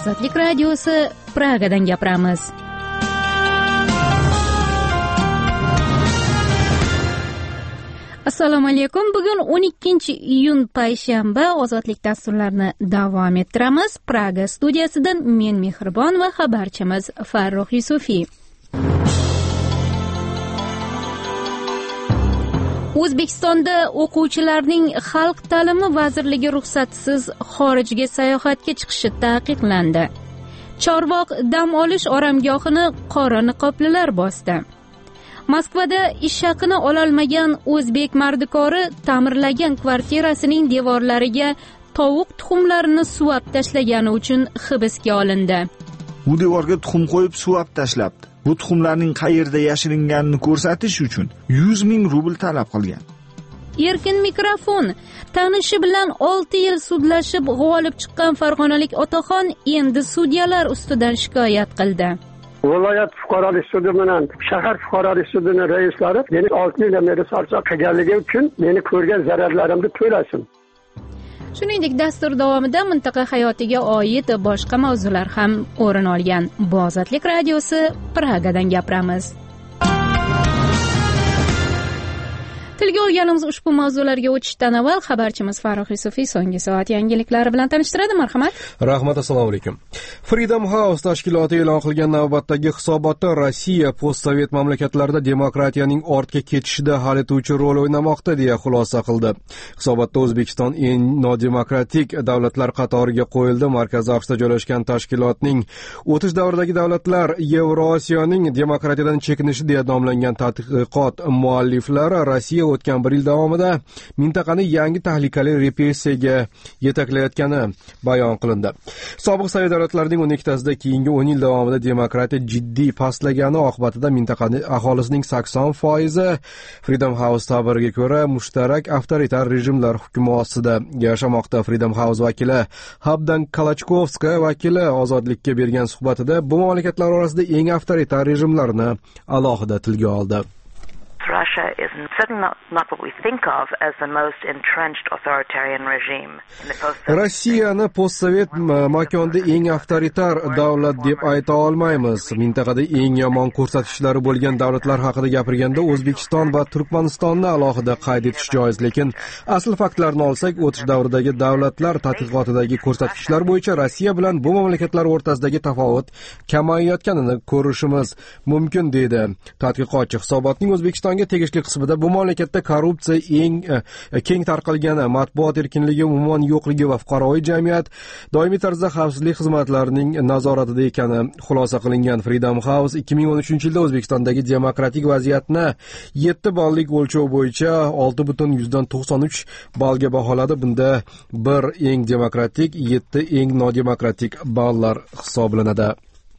Ozodlik radiosi Pragadan gapiramiz. Assalomu alaykum. Bugun 12-iyun payshanba. Ozodlik dasturlarini davom ettiramiz. Praga studiyasidan men Mehribon va xabarchimiz Farruh Yusufiy. O'zbekistonda o'quvchilarning Xalq ta'limi vazirligi ruxsatsiz xorijga sayohatga chiqishi taqiqlandi. Chorvoq dam olish oromgohini qora niqoblilar bosdi. Moskvada ish haqini ololmagan o'zbek mardikori ta'mirlagan kvartirasining devorlariga tovuq tuxumlarini suvab tashlagani uchun hibsga olindi. Bu devorga tuxum qo'yib suvab tashlabdi. Bu tuxumlarning qayerda yashiringanini ko'rsatish uchun 100 ming rubl talab qilgan. Erkin mikrofon. Tanishi bilan 6 yil sudlashib g'olib chiqqan farg'onalik otaxon endi sudyalar ustidan shikoyat qildi. Viloyat fuqarolik sudi bilan shahar fuqarolik sudining raislari meni 6 yildan beri sarson qilganligi uchun meni ko'rgan zararlarimni to'lasin. Shuningdek, dastur davomida mintaqa hayotiga oid boshqa mavzular ham o'rin olgan. Ozodlik radiosi Pragadan gapiramiz. Tilga olganimiz ushbu mavzularga o'tishdan avval xabarchimiz Farruh Yusufiy so'nggi soat yangiliklari bilan tanishtiradi. Marhamat. Rahmat, assalomu alaykum. Freedom House tashkiloti e'lon qilgan navbatdagi hisobotda Rossiya postsovet mamlakatlarida demokratiyaning ortga ketishida hal etuvchi rol o'ynamoqda deya xulosa qildi. Hisobotda O'zbekiston eng nodemokratik davlatlar qatoriga qo'yildi. Markaziy Aqshda joylashgan tashkilotning o'tish davridagi davlatlar Yevrosiyoning demokratiyadan chekinishi deya nomlangan tadqiqot mualliflari Rossiya o'tgan bir yil davomida mintaqani yangi tahlikali repressiyaga yetaklayotgani bayon qilindi. Sobiq Sovet davlatlarining 12tasida keyingi 10 yil davomida demokratiya jiddiy pastlagani oqibatida mintaqaning aholisining 80% Freedom House tabiriga ko'ra mushtarak avtoritar rejimlar hukmi ostida yashamoqda. Freedom House vakili Habdan Kalachkovska vakili Ozodlikka bergan suhbatida bu mamlakatlar orasida eng avtoritar rejimlarni alohida tilga oldi. Russia is certainly not what we think of as the most entrenched authoritarian regime. Rossiyani postsovet makonda eng avtoritar davlat deb ayta olmaymiz. Mintaqada eng yomon ko'rsatkichlari bo'lgan davlatlar haqida gapirganda O'zbekiston va Turkmanistonni alohida qayd etish joiz, lekin asl faktlarni olsak, o'tish davridagi davlatlar tadqiqotidagi ko'rsatkichlar bo'yicha Rossiya bilan bu mamlakatlar o'rtasidagi tafovut kamayayotganini ko'rishimiz mumkin, dedi tadqiqotchi. Hisobotning O'zbekiston tegishli qismida bu mamlakatda korrupsiya keng tarqalgani, matbuot erkinligi umuman yo'qligi va fuqaroviy jamiyat doimiy tarzda xavfsizlik xizmatlarining nazoratida ekani xulosa qilingan. Freedom House 2013-yilda O'zbekistondagi demokratik vaziyatni 7 ballik o'lchov bo'yicha 6.93 ballga baholadi. Bunda 1 eng demokratik, 7 eng nodemokratik ballar hisoblanadi.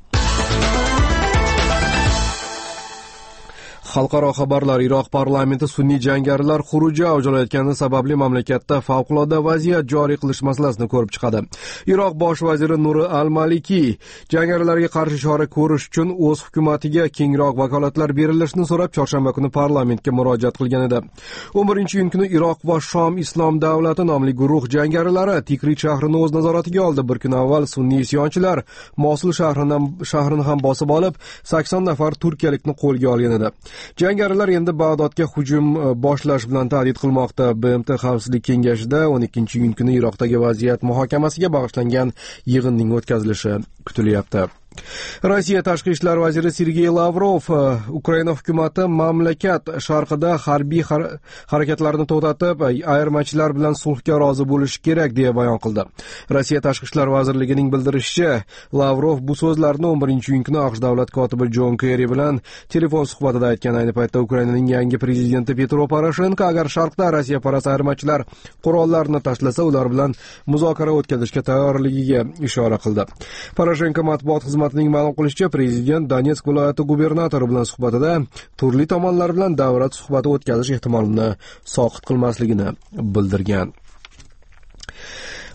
Xalqaro xabarlar. Iroq parlamenti sunniy jangarilar xuruji avj sababli mamlakatda favqulodda vaziyat joriy qilish masalasini ko'rib chiqadi. Iroq bosh vaziri Nuri al-Maliki jangarilarga qarshi chora ko'rish uchun o'z hukumatiga kengroq vakolatlar berilishini so'rab chorshanba kuni parlamentga murojaat qilgan edi. 11-iyun kuni Iroq va Shom Islom davlati nomli guruh jangarilari Tikrit shahrini o'z nazoratiga oldi. Bir kun avval sunniy isyonchilar Mosul shahrini ham bosib olib, 80 nafar turkiyalikni qo'lga olgan edi. Jangarilar endi Bag'dodga hujum boshlash bilan tahdid qilmoqda. BMT Xavfsizlik kengashida 12-iyun kuni Iroqdagi vaziyat muhokamasiga bag'ishlangan yig'inning o'tkazilishi kutilyapti. Rossiya tashqi ishlar vaziri Sergey Lavrov Ukraina hukumati mamlakat sharqida harbiy harakatlarni to'xtatib, ayirmachilar bilan sulhga rozi bo'lishi kerak deya bayon qildi. Rossiya tashqi ishlar vazirligining bildirishicha, Lavrov bu so'zlarni 11-iyun kuni AQSh davlat kotibi Jon Kerri bilan telefon suhbatida aytgan. Ayni paytda Ukrainaning yangi prezidenti Petro Poroshenko agar sharqda Rossiya parast ayirmachilar qurollarni tashlasa, ular bilan muzokara o'tkazishga tayyorligiga ishora qildi. Poroshenko matbuot xizmatining ma'lum qilishicha, prezident Donetsk viloyati gubernatori bilan suhbatida turli tomonlar bilan davlat suhbati o'tkazish ehtimolini soqit qilmasligini bildirgan.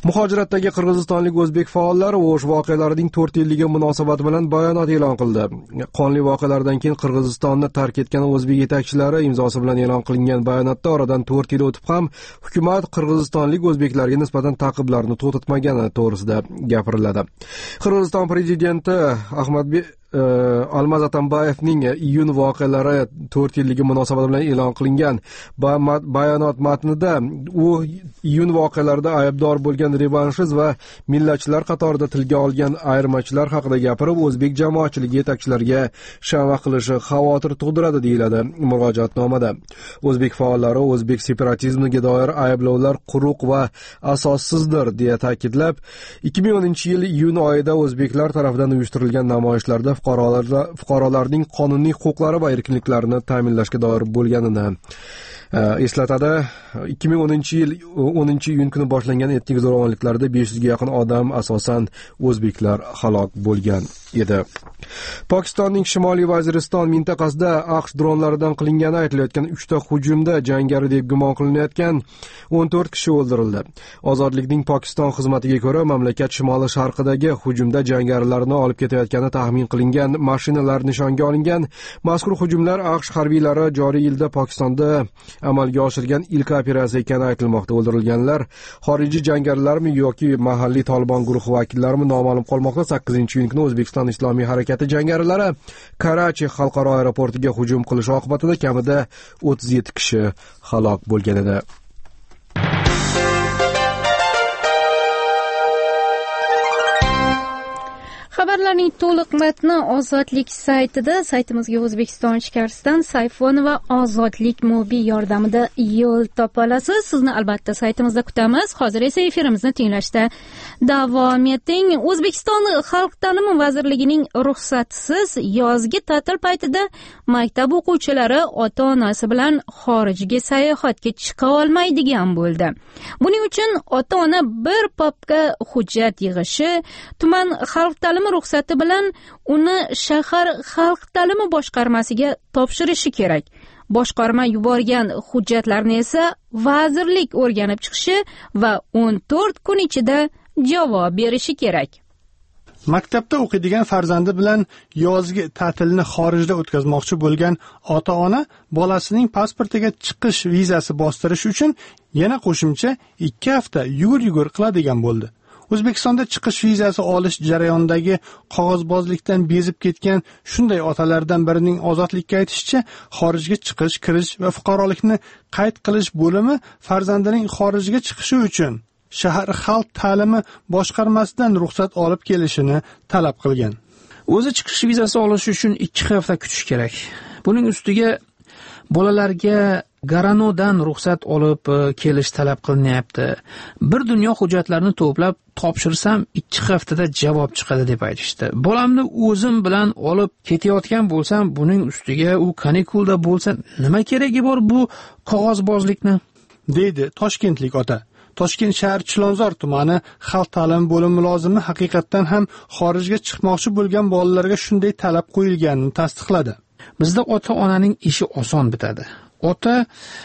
Muhojiratdagi qirg'izistonlik o'zbek faollari O'sh voqealarining 4 yilligi munosabati bilan bayonot e'lon qildi. Qonli voqealardan keyin Qirg'izistonni tark etgan o'zbek yetakchilari imzosi bilan e'lon qilingan bayonotda oradan 4 yil o'tib ham hukumat qirg'izistonlik o'zbeklarga nisbatan ta'qiblarni to'xtatmagani to'g'risida gapiriladi. Qirg'iziston prezidenti Almaz Atambayevning iyun voqealari 4 yilligi munosabati bilan e'lon qilingan bayonot matnida u iyun voqealarida aybdor bo'lgan revanshist va millatchilar qatorida tilga olgan ayirmachilar haqida gapirib, o'zbek jamoatchiligi yetakchilariga shama qilishi xavotir tug'diradi deyiladi murojaatnomada. O'zbek faollari o'zbek separatizmiga doir ayblovlar quruq va asossizdir deya ta'kidlab, 2010-yil iyun oyida o'zbeklar tomonidan uyushtirilgan namoyishlarda fuqarolarning qonuniy huquqlari va erkinliklarini ta'minlashga doir bo'lganini eslatadi. 2010-yil 10-iyun kuni boshlangan etnik zo'ravonliklarda 500 ga yaqin odam, asosan o'zbeklar halok bo'lgan edi. Pokistonning Shimoliy Vaziriston mintaqasida AQSh dronlaridan qilingani aytilayotgan 3 ta hujumda jangari deb gumon qilinayotgan 14 kishi o'ldirildi. Ozodlikning Pokiston xizmatiga ko'ra, mamlakat shimoli sharqidagi hujumda jangarilarni olib ketayotgani taxmin qilingan mashinalar nishonga olingan. Mazkur hujumlar AQSh harbiylari joriy yilda Pokistonda amalga oshirgan ilk operatsiya ekani aytilmoqda. O'ldirilganlar xorijiy jangarilarmi yoki mahalliy Tolibon guruhi vakillarimi noma'lum qolmoqda. 8-iyun kuni O'zbekiston Islomiy harakati jangarilari Karachi xalqaro aeroportiga hujum qilish oqibatida kamida 37 kishi halok bo'lgan edi. Xabarlarning to'liq matni Ozodlik saytida, saytimizga O'zbekiston ichkarisidan Sayfon va Ozodlik mobil yordamida yo'l topa olasiz. Sizni albatta saytimizda kutamiz. Hozir esa efirimizni tinglashda davom eting. O'zbekiston Xalq ta'limi vazirligining ruxsatisiz yozgi ta'til paytida maktab o'quvchilari ota-onasi bilan xorijga sayohatga chiqa olmaydigan bo'ldi. Buning uchun ota-ona bir papka hujjat yig'ishi, tuman xalq ta'limi ruxsati bilan uni shahar xalq ta'limi boshqarmasiga topshirishi kerak. Boshqarma yuborgan hujjatlarni esa vazirlik o'rganib chiqishi va 14 kun ichida javob berishi kerak. Maktabda o'qiydigan farzandi bilan yozgi ta'tilni xorijda o'tkazmoqchi bo'lgan ota-ona bolasining pasportiga chiqish vizasi bostirish uchun yana qo'shimcha 2 hafta yugur qiladigan bo'ldi. O'zbekistonda chiqish vizasi olish jarayonidagi qog'ozbozlikdan bezib ketgan shunday otalardan birining Ozodlikka aytishicha, xorijga chiqish, kirish va fuqarolikni qayd qilish bo'limi farzandining xorijga chiqishi uchun shahar xalq ta'limi boshqarmasidan ruxsat olib kelishini talab qilgan. O'zi chiqish vizasi olish uchun 2 hafta kutish kerak. Buning ustiga bolalarga Garanodan ruxsat olib kelish talab qilinyapti. Bir dunyo hujjatlarni to'plab topshirsam 2 haftada javob chiqadi deb aytishdi. Bolamni o'zim bilan olib ketayotgan bo'lsam, buning ustiga u kanikulda bo'lsa, nima keragi bor bu qog'ozbozlikni? Deydi toshkentlik ota. Toshkent shahar Chilonzor tumani xalq ta'limi bo'limi mulozimi haqiqatan ham xorijga chiqmoqchi bo'lgan bolalarga shunday talab qo'yilganini tasdiqladi. Bizda ota-onaning ishi oson bitadi. Ota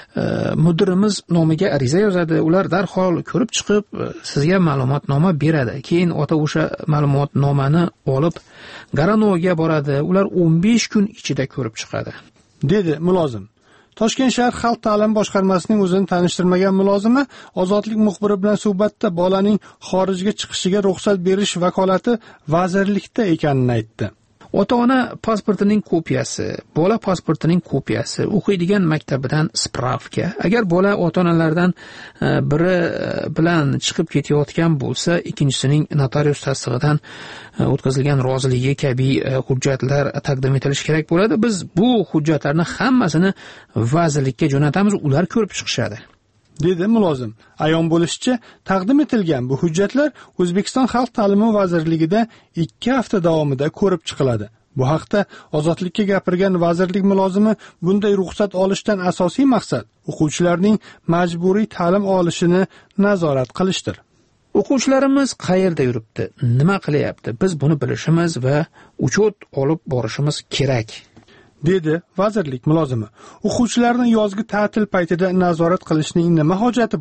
mudirimiz nomiga ariza yozadi, ular darhol ko'rib chiqib sizga ma'lumotnoma beradi. Keyin ota o'sha ma'lumotnomani olib Garanoga boradi. Ular 15 kun ichida ko'rib chiqadi, dedi mulozim. Toshkent shahar xalq ta'limi boshqarmasining o'zini tanishtirmagan mulozimi Ozodlik muxbiri bilan suhbatda bolaning xorijga chiqishiga ruxsat berish vakolati vazirlikda ekanini aytdi. Ota-ona pasportining kopiyasi, bola pasportining kopiyasi, o'qiydigan maktabidan spravka. Agar bola ota-onalardan biri bilan chiqib ketayotgan bo'lsa, ikkinchisining notarius tasdig'idan o'tkazilgan roziligi kabi hujjatlar taqdim etilishi kerak bo'ladi. Biz bu hujjatlarni hammasini vazirlikka jo'natamiz, ular ko'rib chiqishadi, dedi mulozim. Ayon bo'lishicha, taqdim etilgan bu hujjatlar O'zbekiston Xalq ta'limi vazirligida 2 hafta davomida ko'rib chiqiladi. Bu haqda Ozodlikka gapirgan vazirlik mulozimi bunday ruxsat olishdan asosiy maqsad o'quvchilarning majburiy ta'lim olishini nazorat qilishdir. O'quvchilarimiz qayerda yuribdi, nima qilyapti? Biz buni bilishimiz va uchut olib borishimiz kerak, dedi vazirlik mulozimi. O'quvchilarni yozgi ta'til paytida nazorat qilishning nima hojati bor?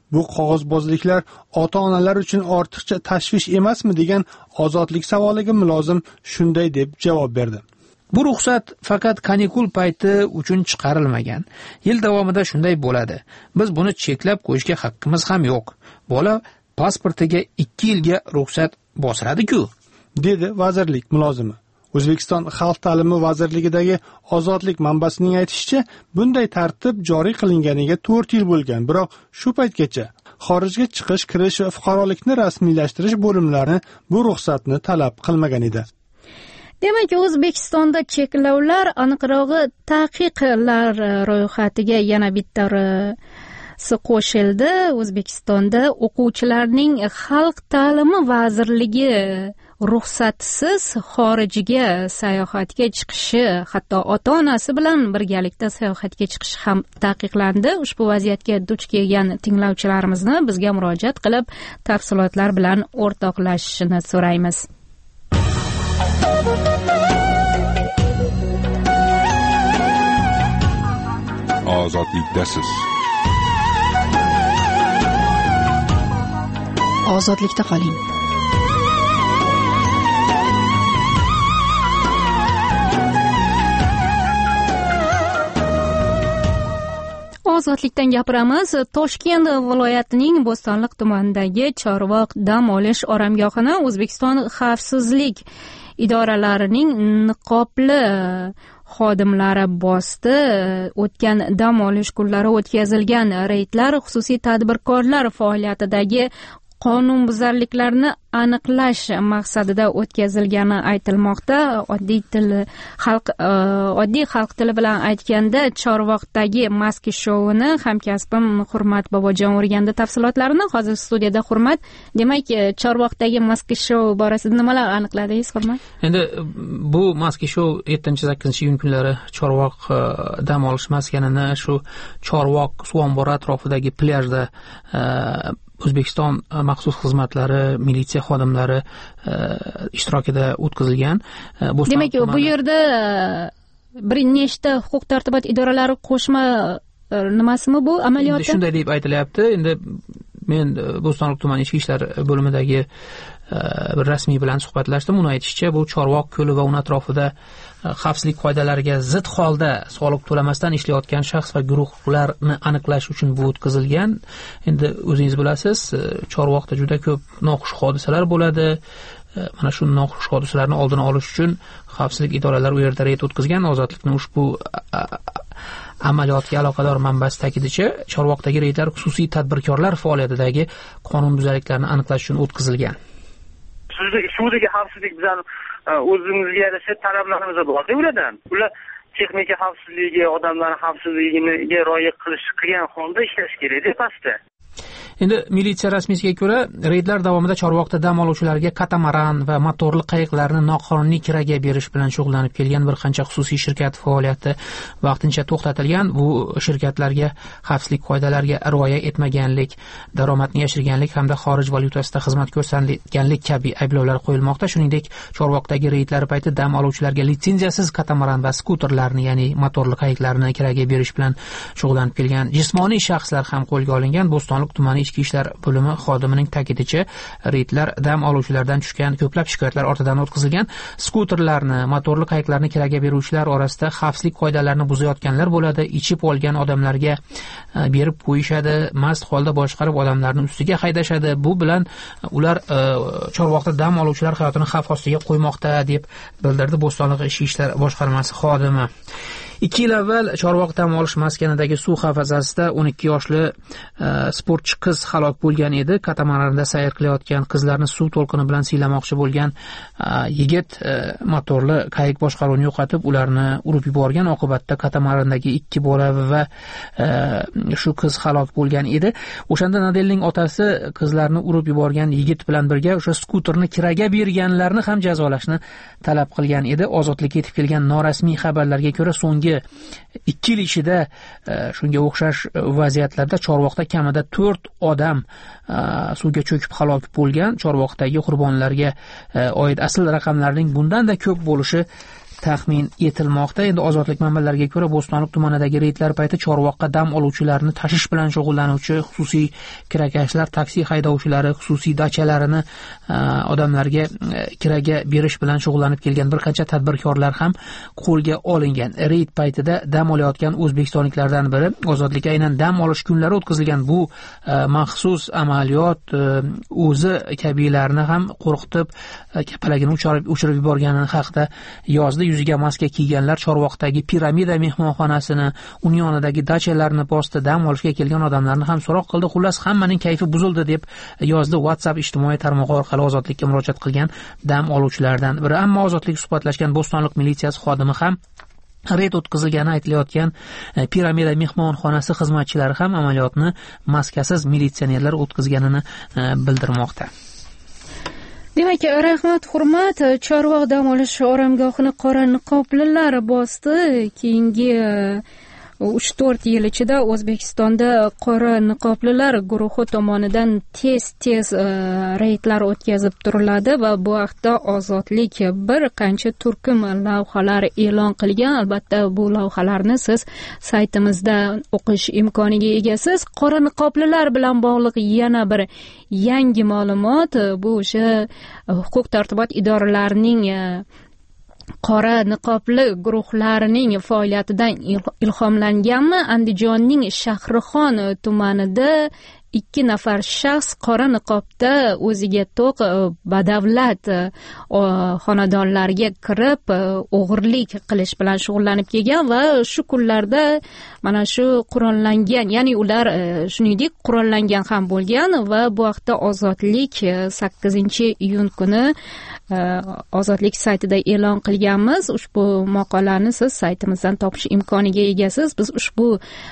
bu qog'ozbozliklar ota-onalar uchun ortiqcha tashvish emasmi degan ozodlik savoliga mulozim shunday deb javob berdi. Bu ruxsat faqat kanikul payti uchun chiqarilmagan. Yil davomida shunday bo'ladi. Biz buni cheklab qo'yishga haqqimiz ham yo'q. Bola pasportiga 2 yilga ruxsat bosiradi-ku, dedi vazirlik mulozimi. O'zbekiston Xalq ta'limi vazirligidagi ozodlik manbasining aytishicha, bunday tartib joriy qilinganiga 4 yil bo'lgan, biroq shu paytgacha xorijga chiqish, kirish va fuqarolikni rasmiylashtirish bo'limlari bu ruxsatni talab qilmagan edi. Demak, O'zbekistonda cheklovlar, aniqrog'i taqiqlar ro'yxatiga yana bittasi qo'shildi. O'zbekistonda o'quvchilarning Xalq ta'limi vazirligi ruxsatsiz xorijga sayohatga chiqishi, hatto ota-onasi bilan birgalikda sayohatga chiqishi ham taqiqlandi. Ushbu vaziyatga duch kelgan tinglovchilarimizni bizga murojaat qilib, tafsilotlar bilan o'rtoqlashishini so'raymiz. Ozodlikdasiz. Ozodlikda qoling. Ozodlikdan gapiramiz. Toshkent viloyatining Bo'stonliq tumanidagi Chorvoq dam olish oromgohini O'zbekiston xavfsizlik idoralarining niqobli xodimlari bosdi. O'tgan dam olish kunlari o'tkazilgan reydlar xususiy tadbirkorlar faoliyatidagi qonunbuzarliklarni aniqlash maqsadida o'tkazilgani aytilmoqda. Oddiy xalq tili bilan aytganda Chorvoqdagi maski showini hamkasbim Hurmat Bobojon o'rgandi tafsilotlarini. Hozir studiyada Hurmat. Demak, Chorvoqdagi maski show borasida nimalar aniqladingiz, Hurmat? Endi bu maski show 7-8-iyun kunlari Chorvoq dam olish maskanini shu Chorvoq suv ombori atrofidagi plyajda O'zbekiston maxsus xizmatlari, militsiya xodimlari ishtirokida o'tkazilgan. Demak, bu yerda bir nechta huquq-tartibot idoralari qo'shma nimasimi bu amaliyoti? Shunday deb aytilyapti. Endi men Bo'stonliq tumani ichki ishlar bo'limidagi bir rasmiy bilan suhbatlashdim. Uni aytishicha, bu Chorvoq ko'li va uning atrofida xavfsizlik qoidalariga zid holda soliq to'lamasdan ishlayotgan shaxs va guruhlarni aniqlash uchun bu o'tkazilgan. Endi o'zingiz bilasiz, Chorvoqda juda ko'p noxush hodisalar bo'ladi. Mana shu noxush hodisalarni oldini olish uchun xavfsizlik idoralari u yerda reyd o'tkazgan. Ozodlikning ushbu amaliyotga aloqador manbasi ta'kidicha, Chorvoqdagi reydlar xususiy tadbirkorlar faoliyatidagi qonunbuzarliklarni aniqlash uchun o'tkazilgan. Sudagi xavfsizlik bizning o'zimizga yarasha talablarimiz bor-da ulardan. Ular texnika xavfsizligi, odamlar xavfsizligiga rioya qilgan holda ishlash kerak deb pastda. Endi militsiya rasmiysiga ko'ra, reydlar davomida Chorvoqda dam oluvchilarga katamaran va motorli qayiqlarni noqonuniy kiraga berish bilan shug'ullanib kelgan bir qancha xususiy shirkat faoliyati vaqtincha to'xtatilgan. Bu shirkatlarga xavfsizlik qoidalariga rioya etmaganlik, daromadni yashirganlik hamda xorij valyutasida xizmat ko'rsatganlik kabi ayblovlar qo'yilmoqda. Shuningdek, Chorvoqdagi reydlar payti dam oluvchilarga litsenziyasiz katamaran va skuterlarni, ya'ni motorli qayiqlarni kiraga berish bilan shug'ullanib kelgan jismoniy shaxslar ham qo'lga olingan. Bo'stonliq tumani ichki ishlar bo'limi xodimining ta'kidicha, reydlar dam oluvchilardan tushgan ko'plab shikoyatlar ortidan o'tkazilgan. Skuterlarni, motorli qayiqlarni kiraga beruvchilar orasida xavfsizlik qoidalarini buzayotganlar bo'ladi. Ichib olgan odamlarga berib qo'yishadi, mast holda boshqarib odamlarni ustiga haydashadi. Bu bilan ular Chorvoqda dam oluvchilar hayotini xavf ostiga qo'ymoqda deb bildirdi Bo'stonliq ichki ishlar boshqarmasi xodimi. 2 yil avval Chorvoq dam olish maskanidagi suv havzasida 12 yoshli sportchi qiz halok bo'lgan edi. Katamaranda sayr qilayotgan qizlarni suv to'lqini bilan siylamoqchi bo'lgan yigit motorli qayiq boshqaruvini yo'qotib, ularni urib yuborgan. Oqibatda katamarandagi 2 bola va shu qiz halok bo'lgan edi. O'shanda Nadelning otasi qizlarni urib yuborgan yigit bilan birga o'sha skuterni kiraga berganlarni ham jazolashni talab qilgan edi. Ozodlikka yetib kelgan norasmiy xabarlarga ko'ra, so'nggi 2 yil ichida shunga o'xshash vaziyatlarda Chorvoqda kamida 4 odam suvga cho'kib halok bo'lgan. Chorvoqdagi qurbonlarga oid asl raqamlarning bundan-da ko'p bo'lishi taxmin etilmoqda. Endi ozodlik manbalariga ko'ra, Bo'stonliq tumanidagi reydlar payti Chorvoqqa dam oluvchilarni tashish bilan shug'ullanuvchi xususiy kirakashlar, taksi haydovchilari xususiy dachalarini odamlarga kiraga berish bilan shug'ullanib kelgan bir qancha tadbirkorlar ham qo'lga olingan. Reyd paytida dam olayotgan o'zbekistonliklardan biri ozodlikka aynan dam olish kunlari o'tkazilgan bu maxsus amaliyot o'zi kabilarni ham qo'rqitib kapalagini uchirib yuborgani haqida yozdi. Yuziga maska kiyganlar Chorvoqdagi piramida mehmonxonasini, uning yonidagi dachalarni bosdi, dam olishga kelgan odamlarni ham so'roq qildi. Xullas, hammaning kayfi buzildi deb yozdi WhatsApp ijtimoiy tarmog'i orqali ozodlikka murojaat qilgan dam oluvchilardan biri. Ammo ozodlik suhbatlashgan Bo'stonliq militsiyasi xodimi ham reyd o'tkazilgani aytilayotgan piramida mehmonxonasi xizmatchilari ham amaliyotni maskasiz militsionerlar o'tkazganini bildirmoqda. Demak, rahmat, hurmat. Chorvoq dam olish oromgohini qora niqoblilar bosdi. Keyingi 3-4 yil ichida O'zbekistonda qora niqoblilar guruhi tomonidan tez reydlar o'tkazib turiladi va bu haqda Ozodlik bir qancha turkum lavhalar e'lon qilgan. Albatta, bu lavhalarni siz saytimizda o'qish imkoniga egasiz. Qora niqoblilar bilan bog'liq yana bir yangi ma'lumot, bu o'sha huquq-tartibot idoralarining qora niqobli guruhlarining faoliyatidan ilhomlanganmi? Andijonning Shahrixon tumanida 2 nafar shaxs qora niqobda o'ziga to'q badavlat xonadonlarga kirib o'g'irlik qilish bilan shug'ullanib kelgan va shu kunlarda mana shu qurollangan, ya'ni ular shuningdek qurollangan ham bo'lgan va bu haqda Ozodlik 8-iyun kuni Ozodlik saytida e'lon qilganmiz. Ushbu maqolani siz saytimizdan topish imkoniga egasiz. Biz ushbu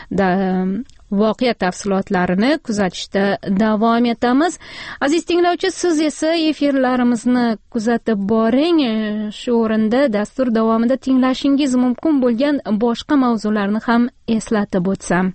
voqea tafsilotlarini kuzatishda davom etamiz. Aziz tinglovchi, siz esa efirlarimizni kuzatib boring. Shu o'rinda dastur davomida tinglashingiz mumkin bo'lgan boshqa mavzularni ham eslatib o'tsam.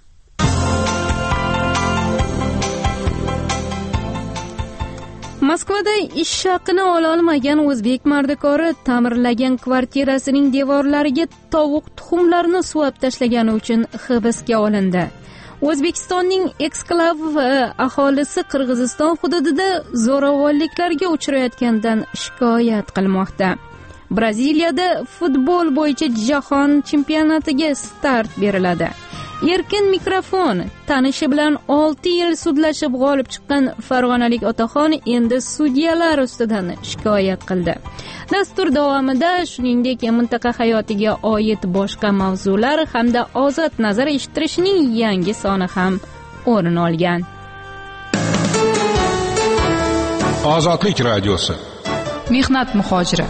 Moskvada ish haqini ola olmagan o'zbek mardikori ta'mirlagan kvartirasining devorlariga tovuq tuxumlarini suvab tashlagani uchun hibsga olindi. O'zbekistonning eksklav aholisi Qirg'iziston hududida zo'ravonliklarga uchrayotganidan shikoyat qilmoqda. Braziliyada futbol bo'yicha jahon chempionatiga start beriladi. Erkin mikrofon tanishi bilan 6 yil sudlashib g'olib chiqqan farg'onalik otaxon endi sudyalar ustidan shikoyat qildi. Dastur davomida shuningdek mintaqa hayotiga oid boshqa mavzular hamda ozod nazar eshittirishning yangi soni ham o'rin olgan. Ozodlik radiosi. Mehnat muhojiri.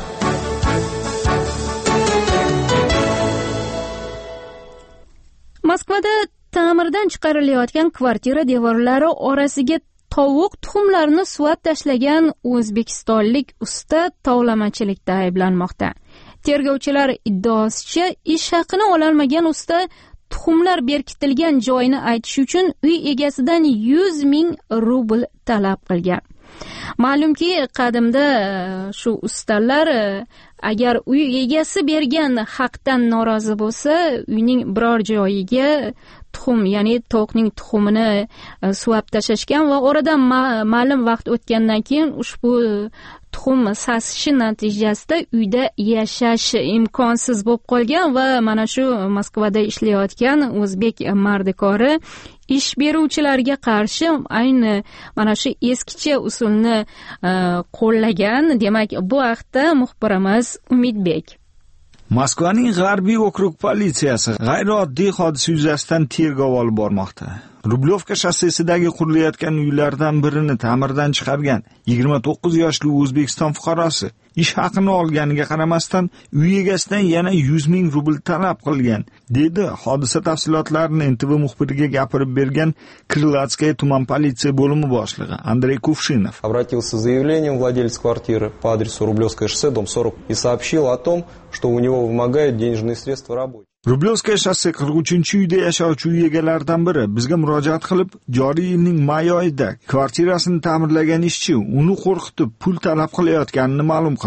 Moskvada ta'mirdan chiqarilayotgan kvartira devorlari orasiga tovuq tuxumlarini suvab tashlagan o'zbekistonlik usta tovlamachilikda ayblanmoqda. Tergovchilar iddaosicha, ish haqini ololmagan usta tuxumlar berkitilgan joyini aytish uchun uy egasidan 100 ming rubl talab qilgan. Ma'lumki, qadimda shu ustalar agar uy egasi bergan haqdan norozi bo'lsa, uyning biror joyiga tuxum, ya'ni tovuqning tuxumini suvab tashlashgan va oradan ma'lum vaqt o'tgandan keyin ushbu tuxum sasishi natijasida uyda yashash imkonsiz bo'lib qolgan va mana shu Moskvada ishlayotgan o'zbek mardikori ish beruvchilarga qarshi ayni mana shu eskicha usulni qo'llagan. Demak, bu haqda muxbirimiz Umidbek. Moskvaning G'arbiy okrug politsiyasi g'ayrioddiy hodisa yuzasidan tergov olib bormoqda. Rublyovka shossesidagi qurilayotgan uylardan birini ta'mirdan chiqargan 29 yoshli O'zbekiston fuqarosi ish haqini olganiga qaramasdan uy egasidan yana 100 ming rubl talab qilgan, dedi hodisa tafsilotlarini NTV muxbiriga gapirib bergan Крылатская tuman politsiya bo'limi boshlig'i Andrey Kuvshinov. Обратился с заявлением владелец квартиры по адресу Рублевское шоссе, дом 40, и сообщил о том, что у него вымогают денежные средства рабочих. Rublyovskaya shosse 43-uyda yashovchi uy egalaridan biri bizga murojaat qilib, joriy yilning may oyida kvartirasini ta'mirlagan ishchi uni qo'rqitib pul talab qilayotganini ma'lum qilgan.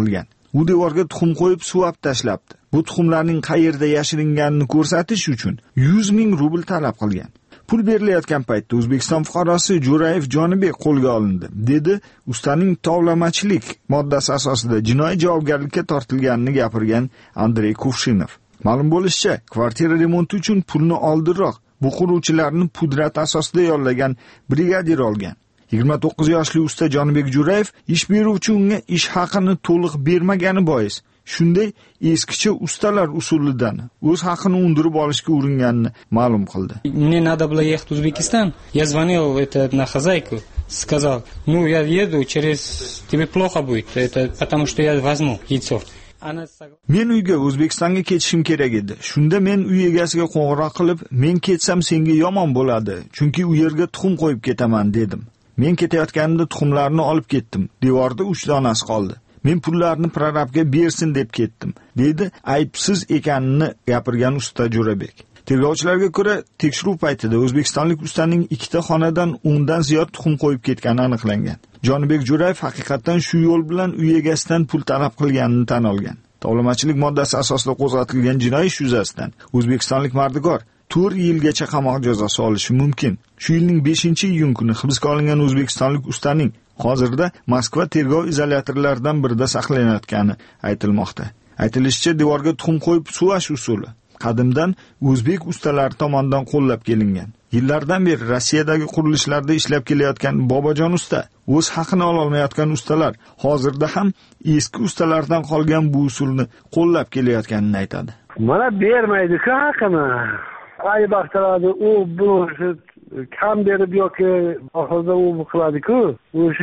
U devorga tuxum qo'yib suvab tashlabdi. Bu tuxumlarning qayerda yashiringanini ko'rsatish uchun 100 ming rubl talab qilgan. Pul berilayotgan paytda O'zbekiston fuqarosi Jo'rayev Jonibek qo'lga olindi, dedi ustaning tovlamachilik moddasi asosida jinoiy javobgarlikka tortilganini gapirgan Andrey Kuvshinov. Ma'lum bo'lishicha, kvartira remonti uchun pulni oldinroq bu quruvchilarni pudrat asosida yollagan brigadir olgan. 29 yoshli usta Jonibek Jo'rayev ish beruvchi unga ish haqini to'liq bermagani bois shunday eskicha ustalar usulidan o'z haqini undirib olishga uringanini ma'lum qildi. Мне надо было ехать в Узбекистан. Я звонил на хозяйку, сказал: "Ну, я еду, через тебе плохо будет, это потому что я возьму яйцо". Men uyga O'zbekistonga ketishim kerak edi. Shunda men uy egasiga qo'ng'iroq qilib, "Men ketsam senga yomon bo'ladi, chunki u yerga tuxum qo'yib ketaman" dedim. Men ketayotganimda tuxumlarni olib ketdim. Devorda 3 donasi qoldi. Men pullarni prorabga bersin deb ketdim, dedi aybsiz ekanini gapirgan usta Jo'rabek. Tergovchilarga ko'ra, tekshiruv paytida o'zbekistonlik ustaning ikkita xonadan 10 dan ziyod tuxum qo'yib ketgani aniqlangan. Jonibek Jo'rayev haqiqatan shu yo'l bilan uy egasidan pul talab qilganini tan olgan. Tovlamachilik moddasi asosida qo'zg'atilgan jinoiy ish yuzasidan o'zbekistonlik mardikor 4 yilgacha qamoq jazosi olishi mumkin. Shu yilning 5-iyun kuni hibsga olingan o'zbekistonlik ustaning hozirda Moskva tergov izolyatorlaridan birida saqlanayotgani aytilmoqda. Aytilishicha, devorga tuxum qo'yib suvash usuli qadimdan o'zbek ustalari tomonidan qo'llab kelingan. Yillardan beri Rossiyadagi qurilishlarda ishlab kelayotgan Bobojon usta, o'z haqini ola olmayotgan ustalar hozirda ham eski ustalardan qolgan bu usulni qo'llab kelayotganini aytadi. Mana bermaydi-ku haqini. Ay baxtaradi, u bu kam berib yoki oxirida u qiladi-ku. O'sha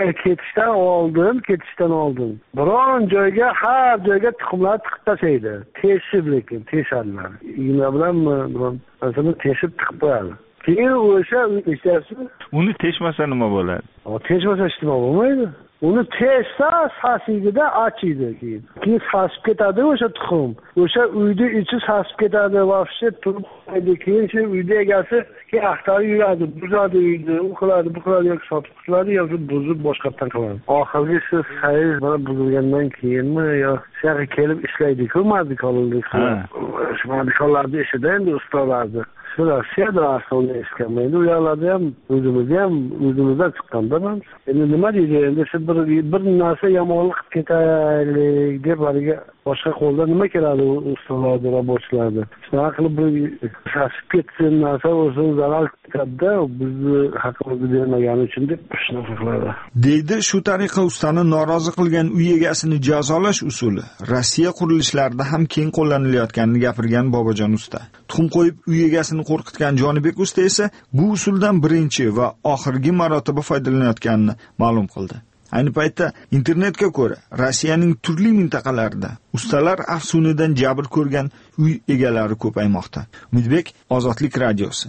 ketishdan oldin. Biron joyga, har joyga tuxumlar tiqib tashlaydi. Teshib lekin, teshadilar. Igna bilan masalan teshib tiqib qo'yadi. Keyin o'sha ishasi uni teshmasa nima bo'ladi? Teshmasa nima bo'lmaydi. Uni teshsa sasigida achiydi keyin. Keyin sasib ketadi o'sha tuxum. O'sha uyda ichi sasib ketadi, vaqti turib qo'ydi. Keyin shu uyda egasi keyin axtarib yuradi, buzadi uyni, u qiladi, bu qiladi, yoki sotib qiladi, yoki buzib boshqatdan qiladi. Oxirgi shu sayz mana buzilgandan keyinmi yo shaqqa kelib ishlaydi-ku mardikorlik. Shu mardikorlarning ishida endi ustalardi. Rossiyada aslida ishlamaydi. U yerlarda ham o'zimizdan chiqqanda ham. Endi nima deydi? Endi shu bir narsa yomonlik qilib ketaylik deb haliga boshqa qo'lda nima keladi ustalarda, robotchilarda. Shunaqa qilib bir sasib ketsin, narsa o'zini zarar qiladi, bizni haqimizni bermagani uchun deb shunaqa qiladi. Deydi, shu tariqa ustani norozi qilgan uy egasini jazolash usuli Rossiya qurilishlarida ham keng qo'llanilayotganini gapirgan Bobojon usta. Tuxum qo'yib uy egasini qo'rqitgan Jonibek usta esa bu usuldan birinchi va oxirgi marotaba foydalanayotganini ma'lum qildi. Ayni paytda internetga ko'ra, Rossiyaning turli mintaqalarida ustalar afsunidan jabr ko'rgan uy egalari ko'paymoqda. Umidbek, Ozodlik radiosi.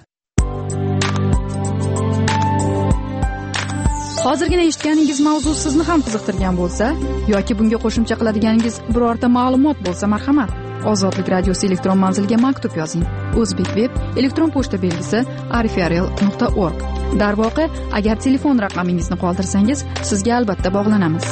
Hozirgina eshitganingiz mavzu sizni ham qiziqtirgan bo'lsa yoki bunga qo'shimcha qiladiganingiz birorta ma'lumot bo'lsa, marhamat, Ozodlik radiosi elektron manziliga maktub yozing. O'zbekveb elektron pochta belgisi arifrl.org. Darvoqe, agar telefon raqamingizni qoldirsangiz, sizga albatta bog'lanamiz.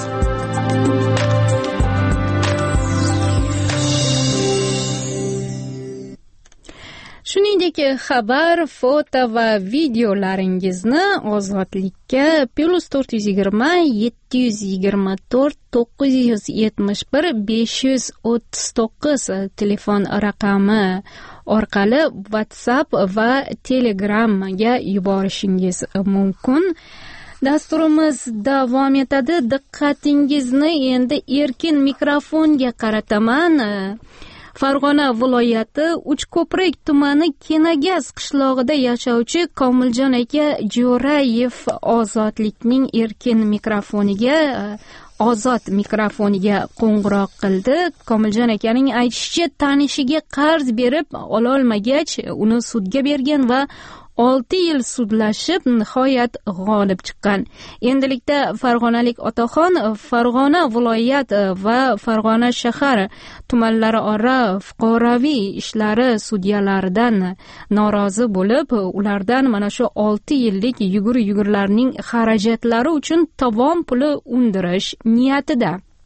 Shuningdek, xabar, foto va videolaringizni Ozodlikka +420 724 971 539 telefon raqami orqali WhatsApp va Telegramga yuborishingiz mumkin. Dasturimiz davom etadi. Diqqatingizni endi erkin mikrofonga qarataman. Farg'ona viloyati Uchko'prik tumani Kenagaz qishlog'ida yashovchi Komiljon aka Jo'rayev Ozodlikning erkin mikrofoniga, Ozod mikrofoniga qo'ng'iroq qildi. Komiljon akaning aytishicha, tanishiga qarz berib ololmagach, uni sudga bergan va 6 yil sudlashib nihoyat g'olib chiqqan. Endilikda farg'onalik otaxon Farg'ona viloyat va Farg'ona shahar tumanlari ora fuqaroviy ishlari sudyalaridan norozi bo'lib, ulardan mana shu 6 yillik yugurlarning xarajatlari uchun tovon puli undirish niyatida.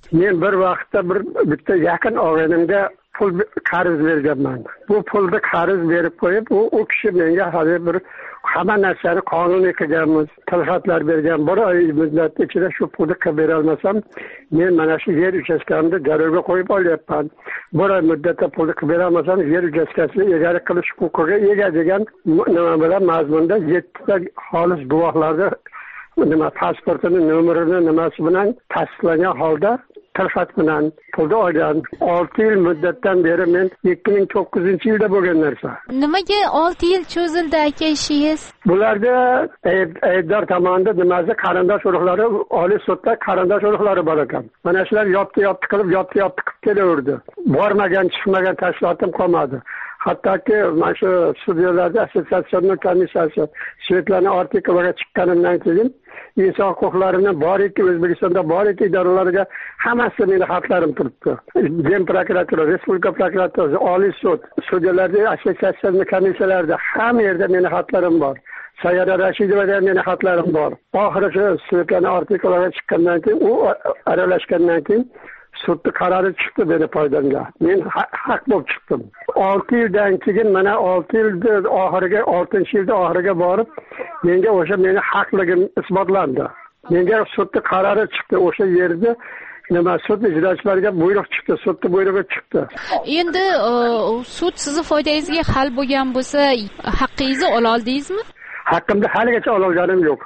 Men bir vaqtda bitta yaqin og'inimga pul qarz berganman. Bu pulni qarz berib qo'yib, u kishi menga hali bir hamma narsani qonuniy qilganmiz, tilxatlar bergan. Bir oy muddat ichida shu pulni qilib bera olmasam, men mana shu yer uchastkamni garovga qo'yib olyapman. Bir oy muddatda pulni qilib bera olmasam, yer uchastkasini egalik qilish huquqiga ega degan nima bilan mazmunda 7 ta xolis guvohlarni pasportini nomerini nimasi bilan tasdiqlangan holda tilxat bilan pulni olgan. 6 yil muddatdan beri men 2009-yilda bo'lgan narsa. Nimaga 6 yil cho'zildi aka ishingiz? Bularda aybdor tomonidan nimasi qarindosh urug'lari, oliy sudda qarindosh urug'lari bor ekan. Mana shular yopti qilib kelaverdi. Bormagan, chiqmagan tashkilotim qolmadi. Hattoki mana shu sudyalarda assotsiatsiyaning komissiyasi Svetlana Ortiqovaga chiqqanimdan keyin inson huquqlarini boriki O'zbekistonda boriki idoralariga hammasi meni xatlarim turibdi. Gen prokuratura, respublika prokuraturasi, oliy sud, sudyalarning assotsiatsiyaning komissiyalarida hamma yerda meni xatlarim bor. Sayyara Rashidovada meni xatlarim bor. Oxiri Svetlana Ortiqovaga chiqqandan keyin, u aralashgandan keyin sudning qarori chiqdi meni foydamga. Men haq bo'lib chiqdim. 6 yildan keyin mana 6 yilda oxiriga 6-yilda oxiriga borib menga o'sha meni haqligim isbotlandi. Menga sudning qarori chiqdi. O'sha yerda sud ijrochilariga buyruq chiqdi, sudning buyrug'i chiqdi. Endi sud sizni foydangizga hal bo'lgan bo'lsa, haqqingizni ola oldingizmi? Haqqimni haligacha ololganim yo'q.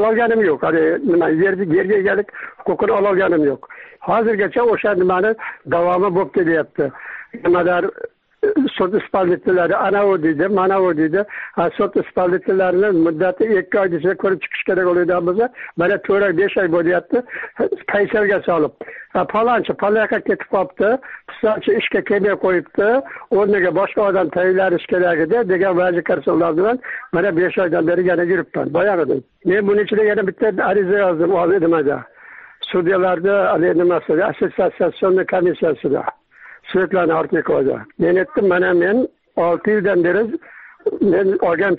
Yerga egalik huquqini ololganim yo'q. Hozirgacha o'sha nimani davomi bo'lib kelyapti. Nimalar sud ispolitlari ana u deydi, mana u deydi. Sud ispolitlarini muddati 2 oy ichida ko'rib chiqish kerak bo'lgan bo'lsa, mana 4 oy 5 oy bo'lyapti. Paysalga solib. Palonchi palonga ketib qolibdi, pistonchi ishga kelmay qo'yibdi, o'rniga boshqa odam tayinlanish kerak edi degan va'da ko'rsatuvlar bilan mana 5 oydan beri yana yuribman. Boyag'idan. Men buning ichida yana bitta ariza yozdim, nimada. Sudyalarda nimasida assotsiatsiyaning komissiyasida Svetlana Ortiqova. Men aytdim, mana men 6 yildan beri men olgan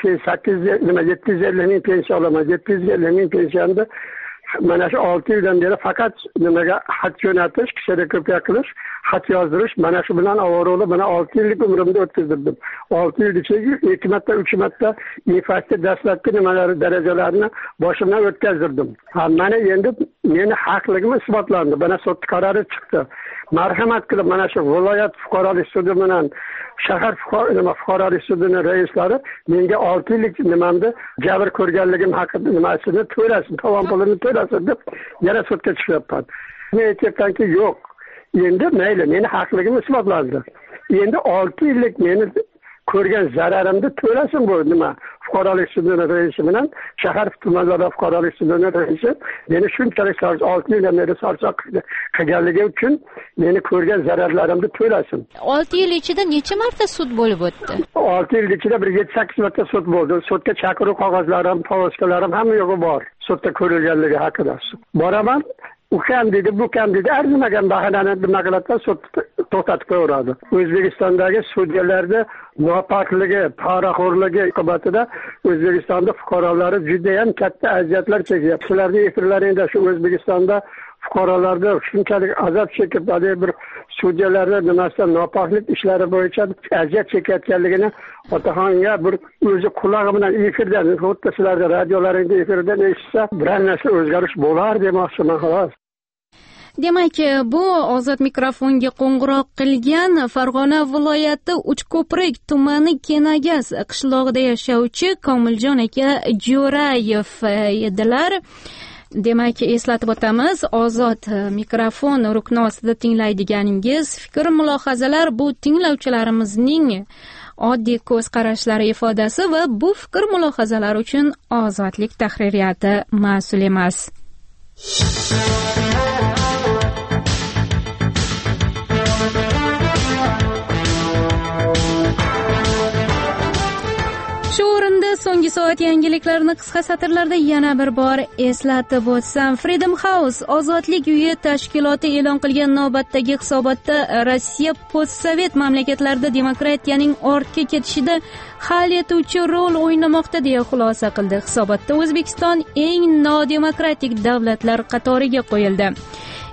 750 ming pensiya olaman. 750 ming pensiyamda mana shu 6 yildan beri faqat nimaga xat jo'natish, kserokopiya qilish, xat yozdirish, mana shu bilan ovoralikni mana 6 yillik umrimda o'tkazdirdim. 6 yil ichida 2 marta, 3 marta infarktga dastlabki nimalari darajalarini boshimdan o'tkazdirdim. Mana endi meni haqligim isbotlandi. Mana sud qarori chiqdi. Marhamat qilib mana shu viloyat fuqarolik sudi bilan shahar fuqarolik sudining raislari menga 6 yillik nimamda jabr ko'rganligim haqida nimasini to'lasin, tovon pulini to'lasin deb yana sudga chiqyapman. Men aytayapmanki, yo'q. Endi mayli, meni haqligim isbotlandi. Endi 6 yillik meni ko'rgan zararimni to'lasin bu nima? Fuqarolik sudining raisi bilan shahar tumanlari fuqarolik sudining raisi meni shunchalik 6 yildan beri sarsoq qilganligi uchun meni ko'rgan zararlarimni to'lasin. 6 yil ichida necha marta sud bo'lib o'tdi? 6 yil ichida bir 7-8 marta sud bo'ldi. Sudga chaqiruv qog'ozlarim, povostkalarim hamma yo'g'i bor. Sudda ko'rilganligi haqida. Boraman, u kam dedi, bu kam dedi, arzimagan bahanani nima qiladi, sud to'xtatib qo'yadi. O'zbekistondagi sudyalarda nopakligi, poraxo'rligi oqibatida O'zbekistonda fuqarolari juda ham katta aziyatlar chekyapti. Sizlarning efirlaringda shu O'zbekistonda fuqarolarda shunchalik azob chekib, bir sudyalarning nimasidan nopoklik ishlari bo'yicha aziyat chekayotganligini otaxonga bir o'zi qulog'i bilan efirdan, xuddi sizlarning radiolaringda efirdan eshitsa, biror narsa o'zgarish bo'lar demoqchiman xolos. Demak, bu ozod mikrofonga qo'ng'iroq qilgan Farg'ona viloyati Uchko'prik tumani Kenagaz qishlog'ida yashovchi Komiljon aka Jo'rayev edilar. Demak, eslatib o'tamiz, ozod mikrofon rukni ostida tinglaydiganingiz fikr mulohazalar bu tinglovchilarimizning oddiy ko'z qarashlari ifodasi va bu fikr mulohazalar uchun ozodlik tahririyati mas'ul emas. Shu o'rinda so'nggi soat yangiliklarini qisqa satrlarda yana bir bor eslatib o'tsam, Freedom House Ozodlik uyi tashkiloti e'lon qilgan navbatdagi hisobotda Rossiya postsovet mamlakatlarida demokratiyaning ortga ketishida hal etuvchi rol o'ynamoqda deya xulosa qildi. Hisobotda O'zbekiston eng nodemokratik davlatlar qatoriga qo'yildi.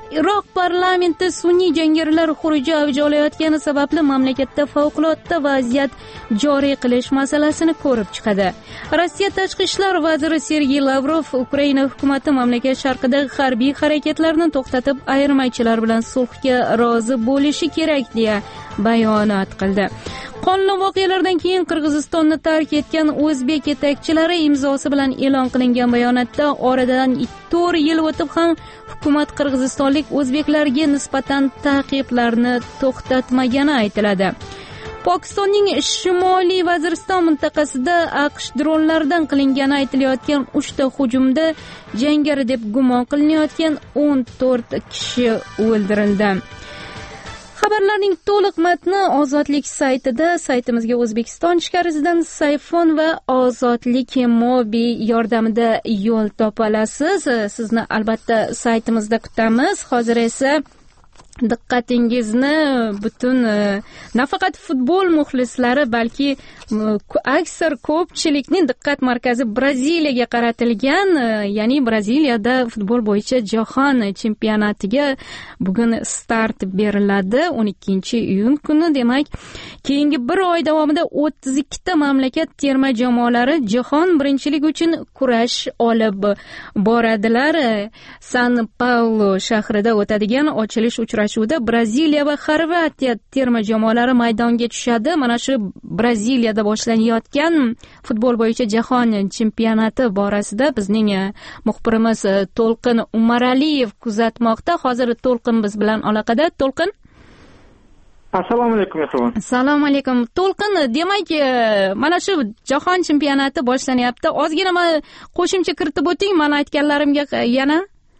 Iroq parlamenti sunniy jangarilar xuruji avj olayotgani sababli mamlakatda favqulodda vaziyat joriy qilish masalasini ko'rib chiqadi. Rossiya tashqi ishlar vaziri Sergey Lavrov Ukraina hukumati mamlakat sharqidagi harbiy harakatlarni to'xtatib, ayirmachilar bilan sulhga rozi bo'lishi kerak deya bayonot qildi. Qonli voqealardan keyin Qirg'izistonni tark etgan o'zbek yetakchilari imzosi bilan e'lon qilingan bayonotda oradan 4 yil o'tib ham hukumat qirg'izistonlik o'zbeklarga nisbatan ta'qiblarni to'xtatmagani aytiladi. Pokistonning Shimoliy Vaziriston mintaqasida AQSh dronlardan qilingani aytilayotgan 3 ta hujumda jangari deb gumon qilinayotgan 14 kishi o'ldirildi. Xabarlarning to'liq matni Ozodlik saytida, saytimizga O'zbekiston ichkarisidan Sayfon va Ozodlik mobi yordamida yo'l topa olasiz. Sizni albatta saytimizda kutamiz. Hozir esa diqqatingizni butun nafaqat futbol muxlislari, balki aksar ko'pchilikning diqqat markazi Braziliyaga qaratilgan, ya'ni Braziliyada futbol bo'yicha jahon chempionatiga bugun start beriladi 12-iyun kuni. Demak, keyingi bir oy davomida 32 ta mamlakat terma jamoalari jahon birinchiligi uchun kurash olib boradilar. San Paulo shahrida o'tadigan ochilish uchrashuvida Braziliya va Xorvatiya terma jamoalari maydonga tushadi. Mana shu Braziliyada boshlanayotgan futbol bo'yicha jahon chempionati borasida bizning muxbirimiz To'lqin Umaraliyev kuzatmoqda. Hozir To'lqin biz bilan aloqada. To'lqin, assalomu alaykum. Assalomu alaykum. To'lqin, demak, mana shu jahon chempionati boshlanyapti. Ozgina qo'shimcha kiritib o'ting mana aytganlarimga yana.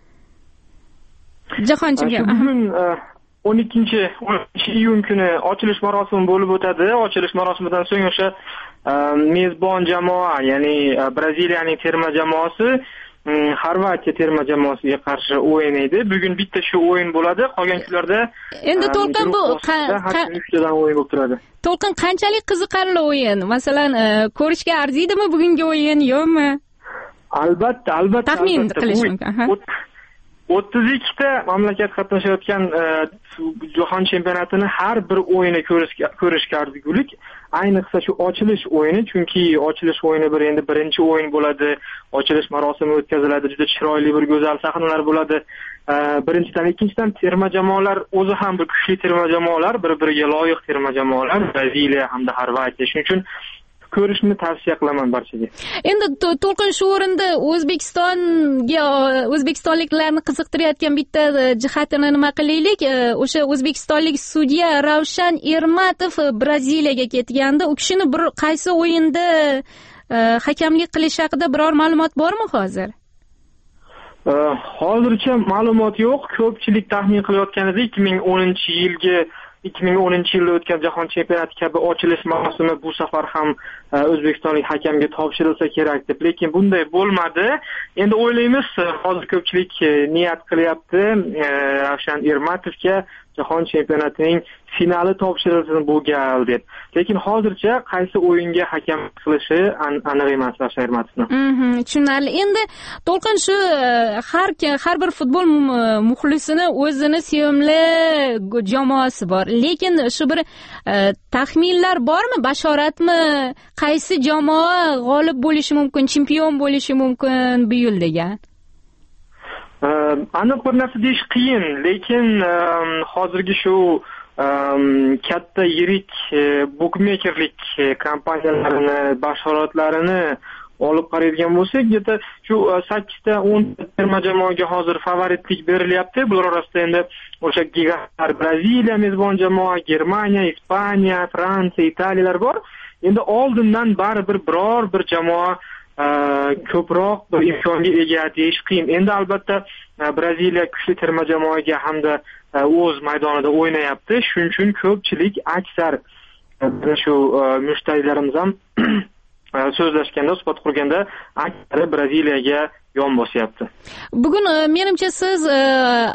Jahon chempionati 12-iyun kuni ochilish marosimi bo'lib o'tadi. Ochilish marosimidan so'ng o'sha mezbon jamoa, ya'ni Braziliyaning terma jamoasi Xorvatiya terma jamoasiga qarshi o'ynaydi. Bugun bitta shu o'yin bo'ladi. Qolgan kunlarda endi To'lqin, bu 3tadan o'yin bo'lib turadi. To'lqin, qanchalik qiziqarli o'yin? Masalan, ko'rishga arziydimi bugungi o'yin yo'qmi? Albatta. Taxmin qilish mumkin. 32 ta mamlakat qatnashayotgan jahon chempionatini har bir o'yini ko'rishga arzigulik. Ayniqsa shu ochilish o'yini, chunki ochilish o'yini endi birinchi o'yin bo'ladi. Ochilish marosimi o'tkaziladi, juda chiroyli bir go'zal sahnalar bo'ladi. Birinchidan, ikkinchidan terma jamoalar o'zi ham bir kuchli terma jamoalar, bir-biriga loyiq terma jamoalar, Braziliya hamda Xorvatiya. Shuning uchun ko'rishni tavsiya qilaman barchaga. Endi To'lqin, shu o'rinda o'zbekistonliklarni qiziqtirayotgan bitta jihatini nima qilaylik? O'sha o'zbekistonlik sudya Ravshan Ermatov Braziliyaga ketganda, u kishini qaysi o'yinda hakamlik qilish haqida biror ma'lumot bormi hozir? Hozircha ma'lumot yo'q. Ko'pchilik taxmin qilayotganida 2010-yilda o'tgan jahon chempionati kabi ochilish marosimi bu safar ham o'zbekistonlik hakamga topshirilsa kerak deb, lekin bunday bo'lmadi. Endi o'ylaymiz, hozir ko'pchilik niyat qilyapti Ravshan Ermatovga jahon chempionatining finali topshirilsin bu gal deb. Lekin hozircha qaysi o'yinga hakam qilishi aniq emas Ravshan Ermatovni. Tushunarli. Endi To'lqin, shu har bir futbol muxlisini o'zini sevimli jamoasi bor. Lekin shu bir taxminlar bormi, bashoratmi? Qaysi jamoa g'olib bo'lishi mumkin, chempion bo'lishi mumkin bu yil degan? Aniq bir narsa deyish qiyin, lekin hozirgi shu katta yirik bukmekerlik kompaniyalarini bashoratlarini olib qaraydigan bo'lsak, shu 8 ta 10 terma jamoaga hozir favoritlik berilyapti. Bular orasida endi o'sha gigantlar Braziliya mezbon jamoa, Germaniya, Ispaniya, Fransiya, Italiyalar bor. Endi oldindan baribir biror bir jamoa ko'proq bir imkonga ega deyish qiyin. Endi albatta Braziliya kuchli terma jamoaga hamda o'z maydonida o'ynayapti. Shuning uchun ko'pchilik aksar shu mushtarilarimiz ham so'zlashganda, suhbat qurganda aksari Braziliyaga yon bosyapti. Bugun menimcha siz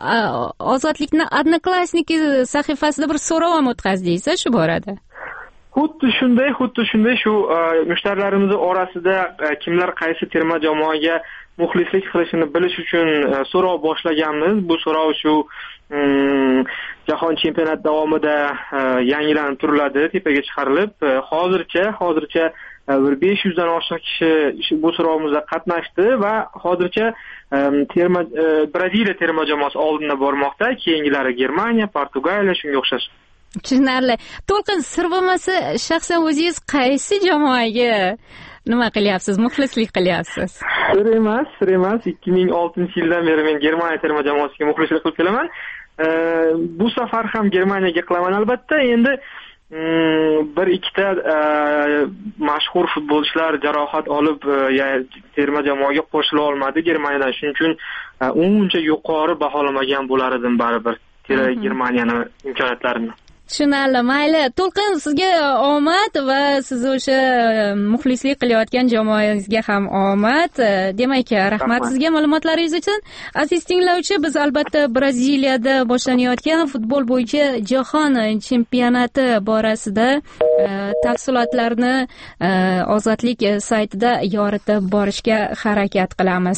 Ozodlikning Odnoklassniki sahifasida bir so'rov ham o'tkazdingiz shu borada. Xuddi shunday shu mushtarlarimiz orasida kimlar qaysi terma jamoaga muxlislik qilishini bilish uchun so'rov boshlaganmiz. Bu so'rov shu jahon chempionati davomida yangilanib turiladi, tepaga chiqarilib. Hozircha bir 500 dan oshiq kishi bu so'rovimizda qatnashdi va hozircha Braziliya terma jamoasi oldinda bormoqda, keyingilari Germaniya, Portugaliya shunga o'xshash. Tushunarli. To'lqin, sir bo'lmasa, shaxsan o'zingiz qaysi jamoaga nima qilyapsiz, muxlislik qilyapsiz? Sir emas. 2006-yildan beri men Germaniya terma jamoasiga muxlislik qilib kelaman. Bu safar ham Germaniyaga qilaman albatta. Endi bir ikkita mashhur futbolchilar jarohat olib terma jamoaga qo'shila olmadi Germaniyadan. Shuning uchun uncha yuqori baholamagan bo'lar edim baribir Germaniyani imkoniyatlarini. Tushunarli. Mayli, To'lqin, sizga omad va siz o'sha muxlislik qilayotgan jamoangizga ham omad. Demak, rahmat sizga ma'lumotlaringiz uchun. Aziz tinglovchi, biz albatta Braziliyada boshlanayotgan futbol bo'yicha jahon chempionati borasida tafsilotlarni Ozodlik saytida yoritib borishga harakat qilamiz.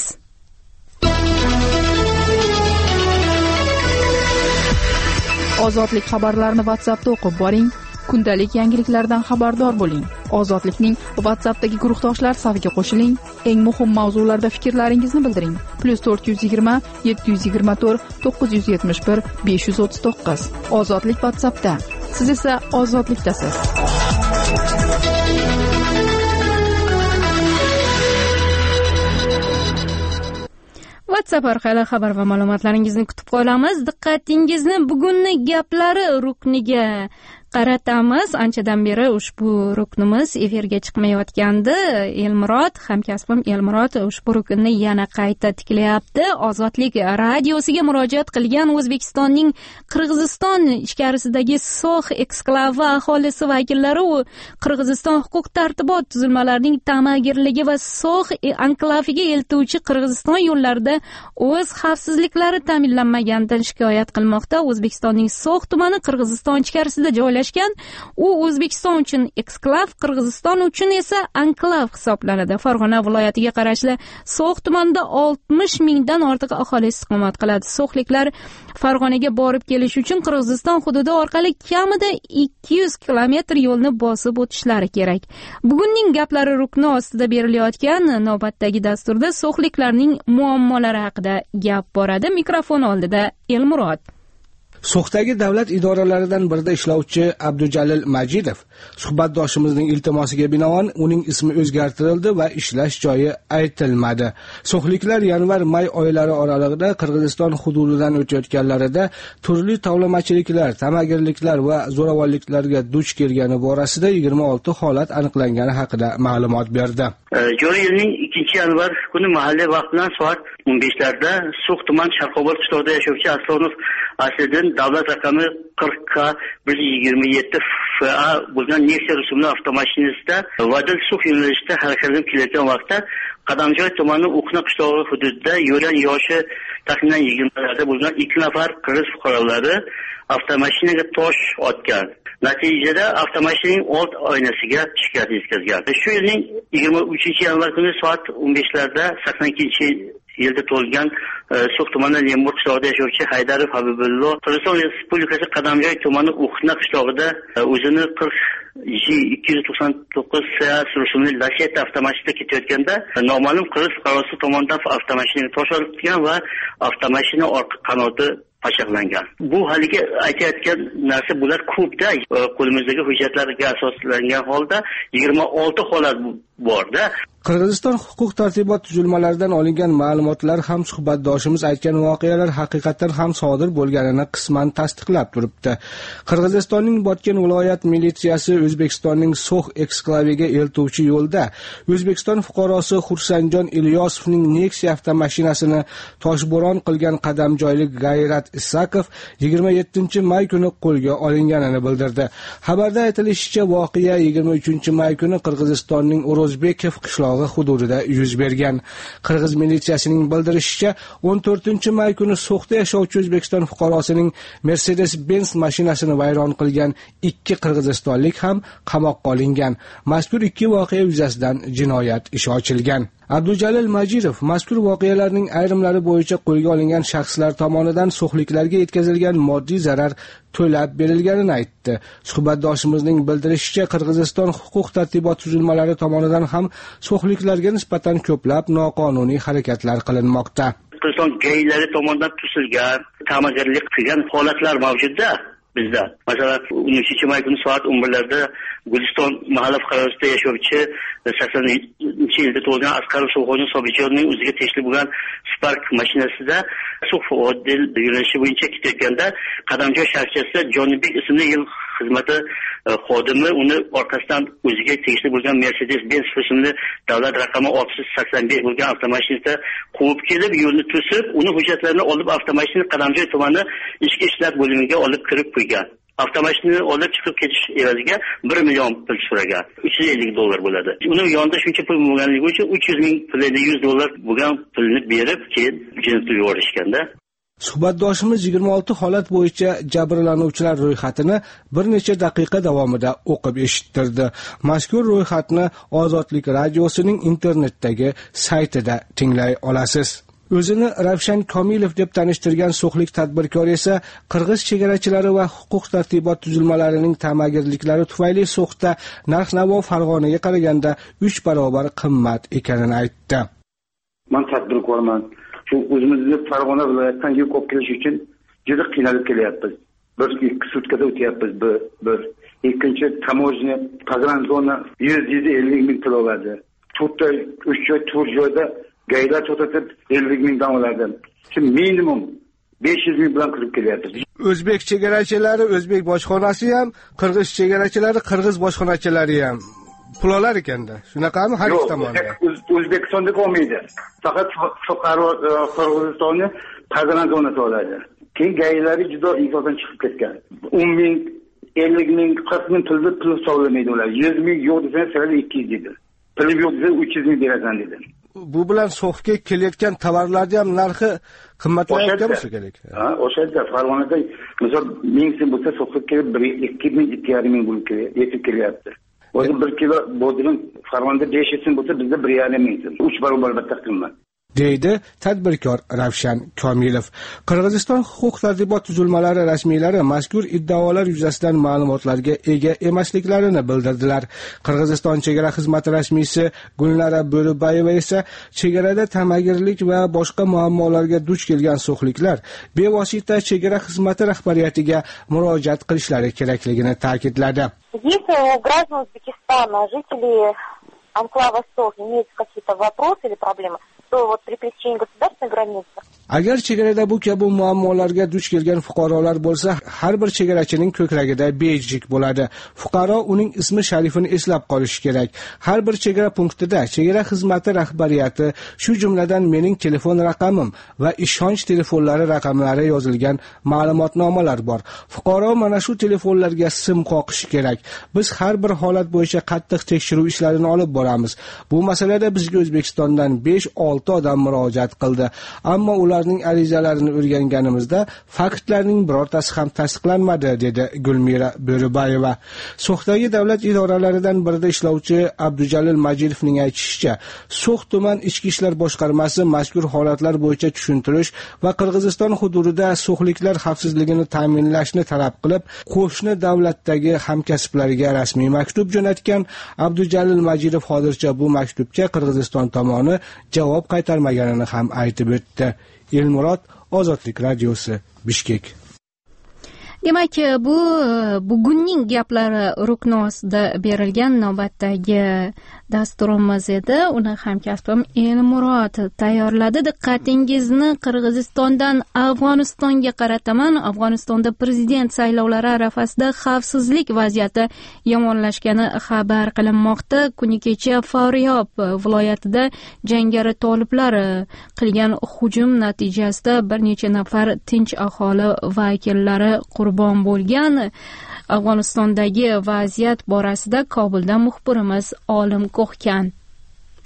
Ozodlik xabarlarini WhatsAppda o'qib boring. Kundalik yangiliklardan xabardor bo'ling. Ozodlikning WhatsAppdagi guruhdoshlar safiga qo'shiling. Eng muhim mavzularda fikrlaringizni bildiring. +420 724 971 539. Ozodlik WhatsAppda. Siz esa ozodlikdasiz. WhatsApp orqali xabar va ma'lumotlaringizni kutib qolamiz. Diqqatingizni bugungi gaplari rukniga qaratamiz. Anchadan beri ushbu ruknimiz efirga chiqmayotgandi. Elmurod, hamkasbim Elmurod ushbu ruknni yana qayta tiklayapti. Ozodlik radiosiga murojaat qilgan O'zbekistonning Qirg'iziston ichkarisidagi So'x eksklavi aholisi vakillari u Qirg'iziston huquq tartibot tuzilmalarining ta'magirligi va So'x anklaviga eltuvchi Qirg'iziston yo'llarida o'z xavfsizliklari ta'minlanmaganidan shikoyat qilmoqda. O'zbekistonning So'x tumani Qirg'iziston ichkarisida joylashgan. U O'zbekiston uchun eksklav, Qirg'iziston uchun esa anklav hisoblanadi. Farg'ona viloyatiga qarashli So'x tumanida 60 mingdan ortiq aholi istiqomat qiladi. So'xliklar Farg'onaga borib kelish uchun Qirg'iziston hududi orqali kamida 200 kilometr yo'lni bosib o'tishlari kerak. Bugunning gaplari rukni ostida berilayotgan navbatdagi dasturda so'xliklarning muammolari haqida gap boradi. Mikrofon oldida Elmurod. So'xdagi davlat idoralaridan birida ishlovchi Abdujalil Majidov suhbatdoshimizning iltimosiga binoan uning ismi o'zgartirildi va ishlash joyi aytilmadi. So'xliklar yanvar-may oylari oralig'ida Qirg'iziston hududidan o'tayotganlarida turli tovlamachiliklar, tamagirliklar va zo'ravonliklarga duch kelgani borasida 26 holat aniqlangani haqida ma'lumot berdi. Joriy yilning 2-yanvar kuni mahalliy vaqt bilan soat 15larda So'x tuman Sharqobod qishlog'ida yashovchi Aslonov Asliddin davlat raqami 40K 127 FA bo'lgan Nexia rusumli avtomashinasida Vadil So'x yo'nalishida harakatlanib kelayotgan vaqtda Qadamjoy tumani O'qna qishlog'i hududida yo'lan yoshi taxminan 20larda bo'lgan 2 nafar qirg'iz fuqarolari avtomashinaga tosh otgan. Natijada avtomashinaning old oynasiga shikast yetkazgan. Shu yilning 23-yanvar kuni soat 15larda 82-yilda tug'ilgan So'x tumani Lemur qishlog'ida yashovchi Haydarov Habibullo Qirg'iziston Respublikasi Qadamjoy tumani O'qna qishlog'ida o'zini 40G299 Seat rusumli Lacetti avtomashinada ketayotganda noma'lum qirg'iz fuqarosi tomonidan avtomashinaga tosh otgan va avtomashina orqa qanoti pachaqlangan. Bu haligi aytayotgan narsa bular ko'pda qo'limizdagi hujjatlarga asoslangan holda 26 holat borda. Qirg'iziston huquq tartibot tuzilmalaridan olingan ma'lumotlar ham suhbatdoshimiz aytgan voqealar haqiqatan ham sodir bo'lganini qisman tasdiqlab turibdi. Qirg'izistonning Botken viloyat militsiyasi O'zbekistonning So'x eksklaviga eltuvchi yo'lda O'zbekiston fuqarosi Xursanjon Ilyosovning Nexia avtomashinasini toshbo'ron qilgan qadamjoylik G'ayrat Isakov 27-may kuni qo'lga olinganini bildirdi. Xabarda aytilishicha, voqea 23-may kuni Qirg'izistonning O'rozbekov qishlog'i qishlog'i hududida yuz bergan. Qirg'iz militsiyasining bildirishicha, 14-may kuni So'xda yashovchi O'zbekiston fuqarosining Mercedes-Benz mashinasini vayron qilgan 2 qirg'izistonlik ham qamoqqa olingan. Mazkur 2 voqea yuzasidan jinoyat ishi ochilgan. Abdujalil Majirov mazkur voqealarning ayrimlari bo'yicha qo'lga olingan shaxslar tomonidan so'xliklarga yetkazilgan moddiy zarar to'lab berilganini aytdi. Suhbatdoshimizning bildirishicha, Qirg'iziston huquq tartibot tuzilmalari tomonidan ham so'xliklarga nisbatan ko'plab noqonuniy harakatlar qilinmoqda. Qirg'iziston gaylari tomonidan tusilgan, ta'magirlik qilgan holatlar mavjudda. Bizda masalan 13-may kuni soat 11larda Guliston mahalla fuqarosida yashovchi 80-yilda tug'ilgan Asqarov So'xo'ning Sobijonning o'ziga tegishli bo'lgan Spark mashinasida So'x odil yo'nalishi bo'yicha ketayotganda Qadamjoy shaharchasida Jonibek ismli yil xizmati xodimi uni orqasidan o'ziga tegishli bo'lgan Mercedes-Benz rusumli davlat raqami 685 bo'lgan avtomashinada quvib kelib, yo'lni to'sib, uni hujjatlarini olib avtomashina Qadamjoy tumani ichki ishlar bo'limiga olib kirib qo'ygan. Avtomashinani olib chiqib ketish evaziga 1 million pul so'ragan. $350 bo'ladi. Uni yonida shuncha pul bo'lganligi uchun 300 ming pulni $100 bo'lgan pulni berib, keyin jo'natib yuborishganda. Suhbatdoshimiz 26 holat bo'yicha jabrlanuvchilar ro'yxatini bir necha daqiqa davomida o'qib eshittirdi. Mazkur ro'yxatni Ozodlik radiosining internetdagi saytida tinglay olasiz. O'zini Ravshan Komilov deb tanishtirgan so'xlik tadbirkor esa qirg'iz chegarachilari va huquq tartibot tuzilmalarining ta'magirliklari tufayli So'xda narx-navo Farg'onaga qaraganda 3 barobar qimmat ekanini aytdi. Men tadbirkorman. Shu o'zimizni Farg'ona viloyatidan yuk olib kelish uchun juda qiynalib kelyapmiz. 1-2 sutkada o'tyapmiz. Bir. Ikkinchi tamojna, pogranzona 150 ming to'lov oladi. 3 joyda gaylar to'xtatib 50 mingdan oladi. Şimdi minimum 500 ming bilan kirib kelyapmiz. O'zbek chegarachilari, o'zbek bojxonasi ham, qirg'iz chegarachilari, qirg'iz bojxonachilari ham pul olar ekanda. Shunaqami har ikki tomonda? O'zbekistonda olmaydi. Faqat fuqaro Qirg'izistonni pagran zonasi oladi. Keyin gaylari juda izodan chiqib ketgan. 10 ming, 50 ming, 40 ming pulni pul hisoblamaydi ular. 100 ming yo'q desa, sizlar 200 dedi. Pul yo'q desa 300 ming berasan dedi. Bu bilan So'xga kelayotgan tovarlarning ham narxi qimmatlayotgan bo'lsa kerak. Ha, o'sha Farg'onada misol 1000 so'm bo'lsa So'xga kelib 2.5 ming bo'lib yetib kelyapti. O'zi 1 kilo bodring Farg'onada 500 so'm bo'lsa bizda 1.5 ming so'm. 3 barobar albatta qimmat. deydi tadbirkor Ravshan Komilov. Qirg'iziston huquq tartibot tuzilmalari rasmiylari mazkur iddaolar yuzasidan ma'lumotlarga ega emasliklarini bildirdilar. Qirg'iziston chegara xizmati rasmiysi Gulnara Bo'ribayeva esa chegarada tamagirlik va boshqa muammolarga duch kelgan so'xliklar bevosita chegara xizmati rahbariyatiga murojaat qilishlari kerakligini ta'kidladi. Если у граждан Узбекистана, жителей анклава Сох имеются какие-то вопросы или проблемы, то вот при пересечении государственной границы. Agar chegarada bu kabi muammolarga duch kelgan fuqarolar bo'lsa, har bir chegarachining ko'kragida bejlik bo'ladi. Fuqaro uning ismi sharifini eslab qolishi kerak. Har bir chegara punktida chegara xizmati rahbariyati, shu jumladan mening telefon raqamim va ishonch telefonlari raqamlari yozilgan ma'lumotnomalar bor. Fuqaro mana shu telefonlarga sim qoqishi kerak. Biz har bir holat bo'yicha qattiq tekshiruv ishlarini olib boramiz. Bu masalada bizga O'zbekistondan 5-6 odam murojaat qildi. Ammo ularning arizalarini o'rganganimizda faktlarning birortasi ham tasdiqlanmadi, dedi Gulmira Bo'ribayeva. So'xdagi davlat idoralaridan birida ishlovchi Abdujalil Majirovning aytishicha, So'x tuman ichki ishlar boshqarmasi mazkur holatlar bo'yicha tushuntirish va Qirg'iziston hududida so'xliklar xavfsizligini ta'minlashni talab qilib, qo'shni davlatdagi hamkasblariga rasmiy maktub jo'natgan. Abdujalil Majirov hozircha bu maktubga Qirg'iziston tomoni javob qaytarmaganini ham aytib o'tdi. Elmurod, Ozodlik radiosi, Bishkek. Demak, bu bugunning gaplari rukni ostida berilgan navbatdagi dasturimiz edi. Uni hamkasbim Elmurod tayyorladi. Diqqatingizni Qirg'izistondan Afg'onistonga qarataman. Afg'onistonda prezident saylovlari arafasida xavfsizlik vaziyati yomonlashgani xabar qilinmoqda. Kuni kecha Faryob viloyatida jangari toliblar qilgan hujum natijasida bir necha nafar tinch aholi vakillari qurbon bo'lgan. Afg'onistondagi vaziyat borasida Kobulda muxbirimiz Olim Ko'xkan.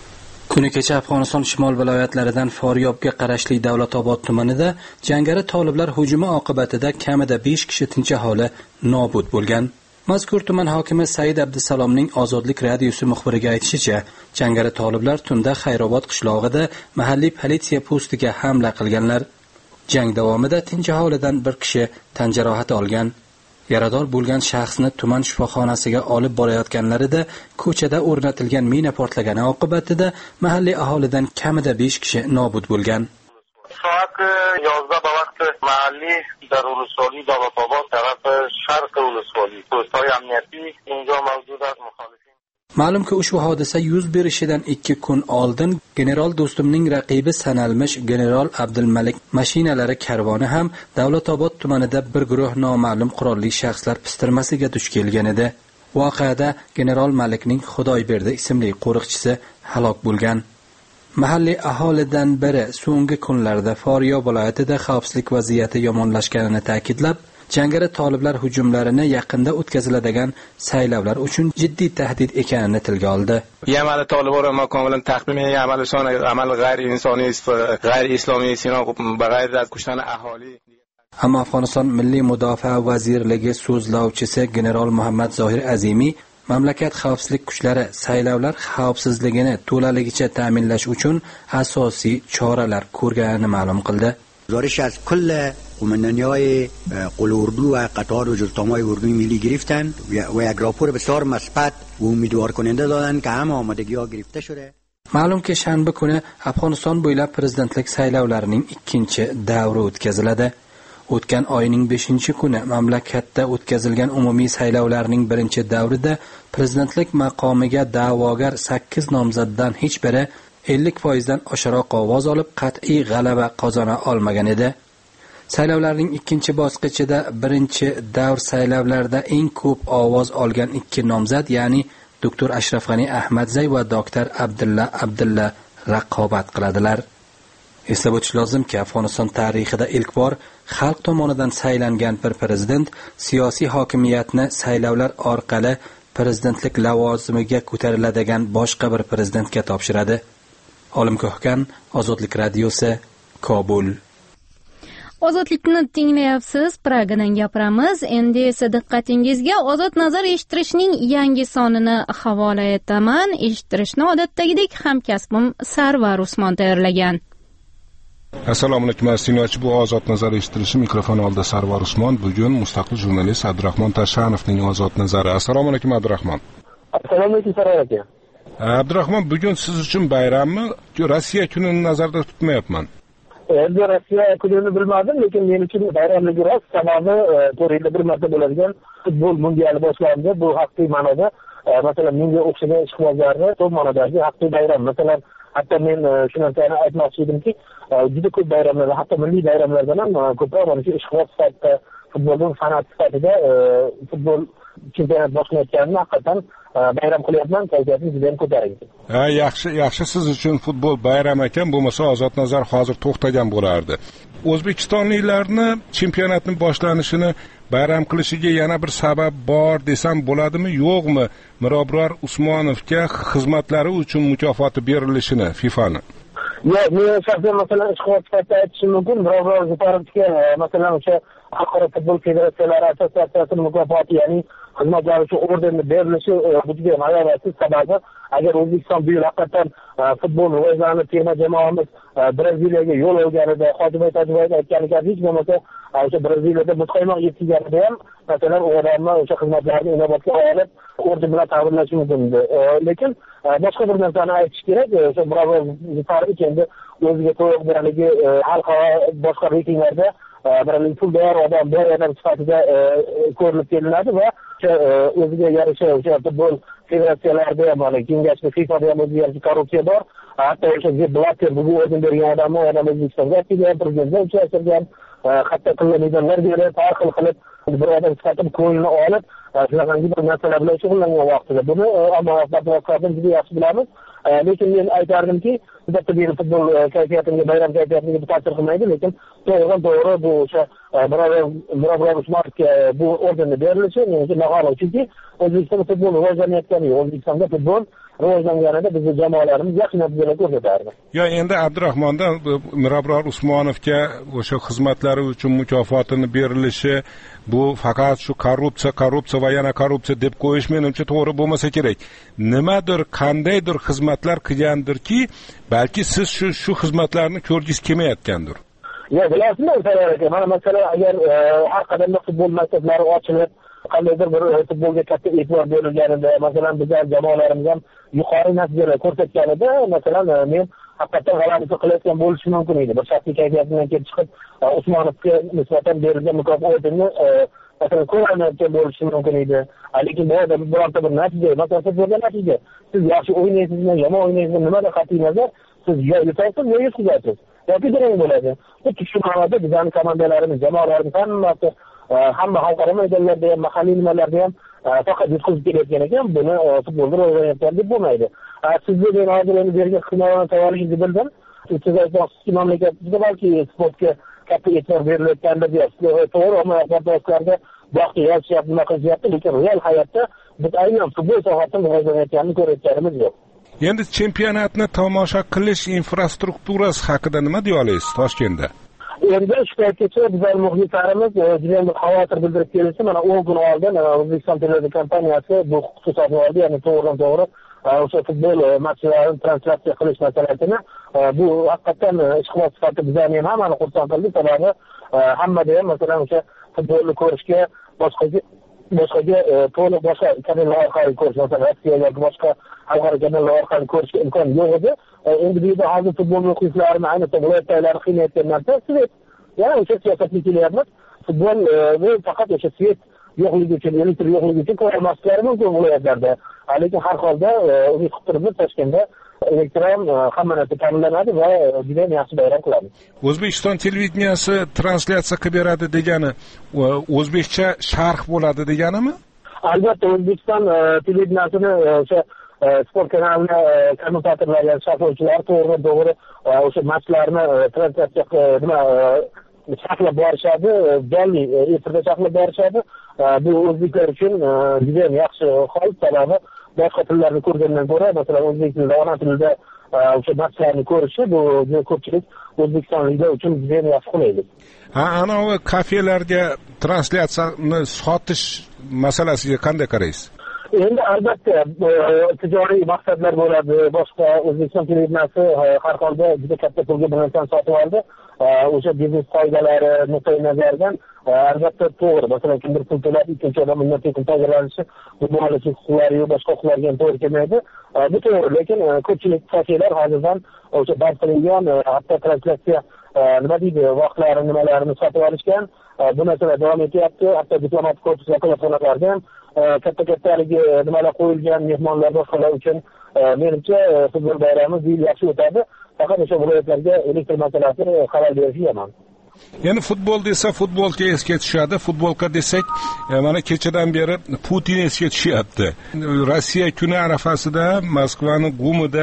Kuni kecha Afg'oniston shimol viloyatlaridan Foryobga qarashli Davlatobod tumanida jangari toliblar hujumi oqibatida kamida 5 kishi tinch aholi nobud bo'lgan. Mazkur tuman hokimi Said Abdusalomning Ozodlik radiosi muxbiriga aytishicha, jangari toliblar tunda Xayrobod qishlog'ida mahalliy politsiya postiga hamla qilganlar. Jang davomida tinch aholidan bir kishi tan jarohati olgan. Yarador bo'lgan shaxsni tuman shifoxonasiga olib borayotganlarida ko'chada o'rnatilgan mina portlagani oqibatida mahalliy aholidan kamida 5 kishi nobud bo'lgan. Soat 11 vaqti mahalliy در ولسوالی داوط‌آباد طرف شرق ولسوالی پست‌های امنیتی اینجا موجود است. Ma'lumki ushbu hodisa yuz berishidan 2 kun oldin general do'stumning raqibi sanalmish general Abdulmalik mashinalari karvoni ham Davlatobod tumanida bir guruh noma'lum qurolli shaxslar pistirmasiga duch kelgan edi. Voqeada general Malikning Xudoyberdi ismli qo'riqchisi halok bo'lgan. Mahalliy aholidan biri so'nggi kunlarda Foryob viloyatida xavfsizlik vaziyati yomonlashganini ta'kidlab, jangari toliblar hujumlarini yaqinda o'tkaziladigan saylovlar uchun jiddiy tahdid ekanini tilga oldi. ये हमारे तालिबान ما کاملا تقدیم این عملشان عمل غیر انسانی است غیر اسلامی است بغیر از کشتن اهالی. Ammo Afg'oniston Milliy mudofaa vazirligi so'zlovchisi general Muhammad Zohir Azimiy mamlakat xavfsizlik kuchlari saylovlar xavfsizligini to'laligicha ta'minlash uchun asosiy choralar ko'rganini ma'lum qildi. گزارش از کل قومندانی‌های قلوردو و قطار و جزتام‌های اردوی ملی گرفتن و یک راپور بسیار مثبت و امیدوار کننده دادن که همه آمادگی‌ها گرفته شده. Ma'lumki shanba kuni Afg'oniston bo'ylab prezidentlik saylovlarining ikkinchi davri o'tkaziladi. O'tgan oyning 5-kuni mamlakatda o'tkazilgan umumiy saylovlarning birinchi davrida prezidentlik maqomiga da'vogar 8 nomzoddan hech biri 50% oshiroq ovoz olib qat'iy g'alaba qozona olmagan edi. Saylovlarning ikkinchi bosqichida birinchi davr saylovlarida eng ko'p ovoz olgan 2 nomzod, ya'ni doktor Ashraf G'ani Ahmadzay va doktor Abdulla raqobat qiladilar. Eslab o'tish lozimki, Afg'oniston tarixida ilk bor xalq tomonidan saylangan bir prezident siyosiy hokimiyatni saylovlar orqali prezidentlik lavozimiga ko'tariladigan boshqa bir prezidentga topshiradi. Olim Ko'hkan, Ozodlik radiosi, Kobul. Ozodlikni tinglayapsiz, Pragadan gapiramiz. Endi esa diqqatingizga Ozod nazar eshittirishning yangi sonini havola etaman. Eshittirishni odatdagidek hamkasbim Sarvar Usmon tayyorlagan. Assalomu alaykum tinglovchi, bu Ozod nazar eshittirishi mikrofon oldida Sarvar Usmon. Bugun mustaqil jurnalist Abdurahmon Tashanovning Ozod nazari. Assalomu alaykum Abdurahmon. Assalomu alaykum Sarvar aka. Abdurahmon, bugun siz uchun bayrammi? Rossiya kunini nazarda tutmayapman. Endi Rossiya kunini bilmadim, lekin men uchun bayramligi rost. Sababi 4 yilda bir marta bo'ladigan futbol mundiali boshlandi. Bu haqiqiy ma'noda, masalan, menga o'xshagan ishqibozlarni to'p ma'nodagi haqiqiy bayram. Masalan, hatto men shu narsani aytmoqchi edimki, juda ko'p bayramlar, hatto milliy bayramlardan ham ko'proq mana shu ishqiboz sifatida, futbolning fanat sifatida futbol chempionat boshlayotganini haqiqatan bayram qilyapman. Kayfiyatim juda ham ko'tarinki. Yaxshi siz uchun futbol bayram ekan, bo'lmasa Ozod nazar hozir to'xtagan bo'lardi. O'zbekistonliklarni chempionatning boshlanishini bayram qilishiga yana bir sabab bor desam bo'ladimi, yo'qmi? Mirobror Usmonovga xizmatlari uchun mukofoti berilishini FIFAni. Yo'q, men shaxsan masalan ishqiboz sifatida aytishim mumkin. Mirobror Zufarovga masalan o'sha xalqaro futbol federatsiyalari assotsiatsiyasining mukofoti, ya'ni xizmatlari uchun ordenni berilishi bu juda g'ayrioddiy. Sababi agar O'zbekiston bu yil haqiqatan futbol rivojlanib, terma jamoamiz Braziliyaga yo'l olganida, Hojibay Tojiboyev aytgan kabi hech bo'lmasa o'sha Braziliyada muzqaymoq yetkazganida ham masalan u odamlar o'sha xizmatlarni inobatga olib orden bilan ta'minlashi mumkin edi. Lekin boshqa bir narsani aytish kerak. O'sha Mirobror Zufarovich endi o'ziga to'liq birligi xalqaro boshqa reytinglarda birligi puldor odam sifatida ko'rilib kelinadi va o'ziga yarasha o'sha futbol federatsiyalarida ham, mana kengashli FIFAda ham o'ziga yarasha korrupsiya bor. Hatto o'sha Blatter bugun o'rin bergan odam O'zbekistonga kelgan, prezidentga uchrashtirgan, hatto qilgan maydonlar berib, har xil qilib bir odam sifatida ko'nglini olib shunaqangi bir narsalar bilan shug'ullangan vaqtida buni ammo juda yaxshi bilamiz. Lekin men aytardimki, albatta meni futbol kayfiyatimga, bayram kayfiyatimga ta'sir qilmaydi, lekin to'g'ri bu o'sha Mirobor Usmonovga bu ordenni berilishi menga ma'qul, chunki O'zbekistonda futbol rivojlanayotgani, O'zbekistonda futbol rivojlanganida bizning jamoalarimiz yaxshi natijalar ko'rsatardi. Endi Abdurahmondan Mirobor Usmonovga o'sha xizmatlari uchun mukofotini berilishi bu faqat shu korrupsiya va yana korrupsiya deb qo'yish menimcha to'g'ri bo'lmasa kerak. Nimadir, qandaydir xizmatlar qilgandirki, balki siz shu xizmatlarni ko'rgingiz kelmayotgandir. Bilasizmi, mana masalan, agar har qadamda futbol maktablari ochilib, qandaydir bir futbolga katta e'tibor berilganida, masalan, bizlar jamoalarimiz ham yuqori natijalar ko'rsatganida, masalan, men haqiqatan g'alaba qilayotgan bo'lishi mumkin edi. Bir shaxsiy kayfiyatimdan kelib chiqib, Usmonovga nisbatan berilgan mukofotni masalan ko'rolmayotgan bo'lishi mumkin edi. Lekin bu yerda birorta bir natija, masalan, futbolda natija. Siz yaxshi o'ynaysizmi, yomon o'ynaysizmi, nimadan qat'iy nazar, siz yo yutasiz, yo yutqizasiz. Yoki durang bo'ladi. Xuddi shu ma'noda bizning komandalarimiz, jamoalarimiz hamma xalqaro maydonlarda ham, mahalliy nimalarda ham faqat yutqizib kelayotgan ekan, buni futbolda rivojlanayotgan deb bo'lmaydi. Sizni men hozir endi bergan xizmatlarni tayyorlagingizni bildim. Siz aytmoqchisiz, mamlakatimizda balki sportga katta e'tibor berilayotgandir deyapsiz. To'g'ri, ommaviy vaqtda yozishyapti, nima qilishyapti, lekin real hayotda biz aynan futbol sohasida rivojlanayotganini ko'rayotganimiz yo'q. Endi chempionatni tomosha qilish infrastrukturasi haqida nima deya olasiz Toshkentda? Endi shu paytgacha bizlar muxlislarimiz juda ham xavotir bildirib kelishdi. Mana 10 kun oldin O'zbekiston televiziya kompaniyasi bu huquqni sotib oldi, ya'ni to'g'ridan-to'g'ri o'sha futbol matchlarini translyatsiya qilish masalasini bu haqiqatan ishqiboz sifatida bizlarni ham hammani xursand qildi. Sababi hammada ham masalan o'sha futbolni ko'rishga boshqa kanallar orqali ko'rish, masalan Rossiya yoki boshqa xalqaro kanallar orqali ko'rishga imkon yo'q edi. Endi bu yerda hozir futbol muxlislarini, ayniqsa viloyatdagilar qiynayotgan narsa svet. Ya'ni o'sha siyosatga kelyapmiz. Futbol faqat o'sha svet yo'qligi uchun, elektr yo'qligi uchun ko'rolmasliklari mumkin viloyatlarda. Lekin har holda umid qilib turibmiz, Toshkentda elektron hamma narsa ta'minlanadi va juda ham yaxshi bayram qilamiz. O'zbekiston televideniyasi translyatsiya qilib beradi degani, o'zbekcha sharh bo'ladi deganimi? Albatta, O'zbekiston televideniyasini o'sha sport kanalini kommentatorlar, ya'ni sharhlovchilar to'g'ri o'sha matchlarni translyatsiya sharhlab borishadi, jonli efirda sharhlab borishadi. Bu o'zbeklar uchun juda ham yaxshi hol, sababi boshqa tillarni ko'rgandan ko'ra, masalan, o'zbek tilida, ona tilida o'sha matchlarni ko'rishi bu ko'pchilik O'zbekistonliklar uchun juda ham yaxshi qulaylik. Anavi kafelarga translyatsiyani sotish masalasiga qanday qaraysiz? Endi albatta tijoriy maqsadlar bo'ladi. Boshqa O'zbekiston televideniyasi har holda juda katta pulga bir narsani sotib oldi. O'sha biznes qoidalari nuqtai nazaridan albatta to'g'ri. Masalan, kimdir pul to'lab, ikkinchi odam undan pul foydalanishi, bu muallif huquqlari yo'q, boshqa huquqlarga ham to'g'ri kelmaydi. Bu to'g'ri, lekin ko'pchilik kafelar hozirdan o'sha band qilingan, hatto translyatsiya vaqtlarini, nimalarini sotib olishgan. Bu narsalar davom etyapti. Hatto diplomatik korpus vakolatxonalarida ham katta-kattaligi nimalar qo'yilgan, mehmonlar boshqalar uchun menimcha futbol bayrami yil yaxshi o'tadi. Faqat o'sha viloyatlarga elektr masalasi xabar berishi yomon. Ya'ni futbol desa futbolga esga tushadi, futbolka desak mana kechadan beri Putin esga tushyapti. Rossiya kuni arafasida Moskvaning Gumida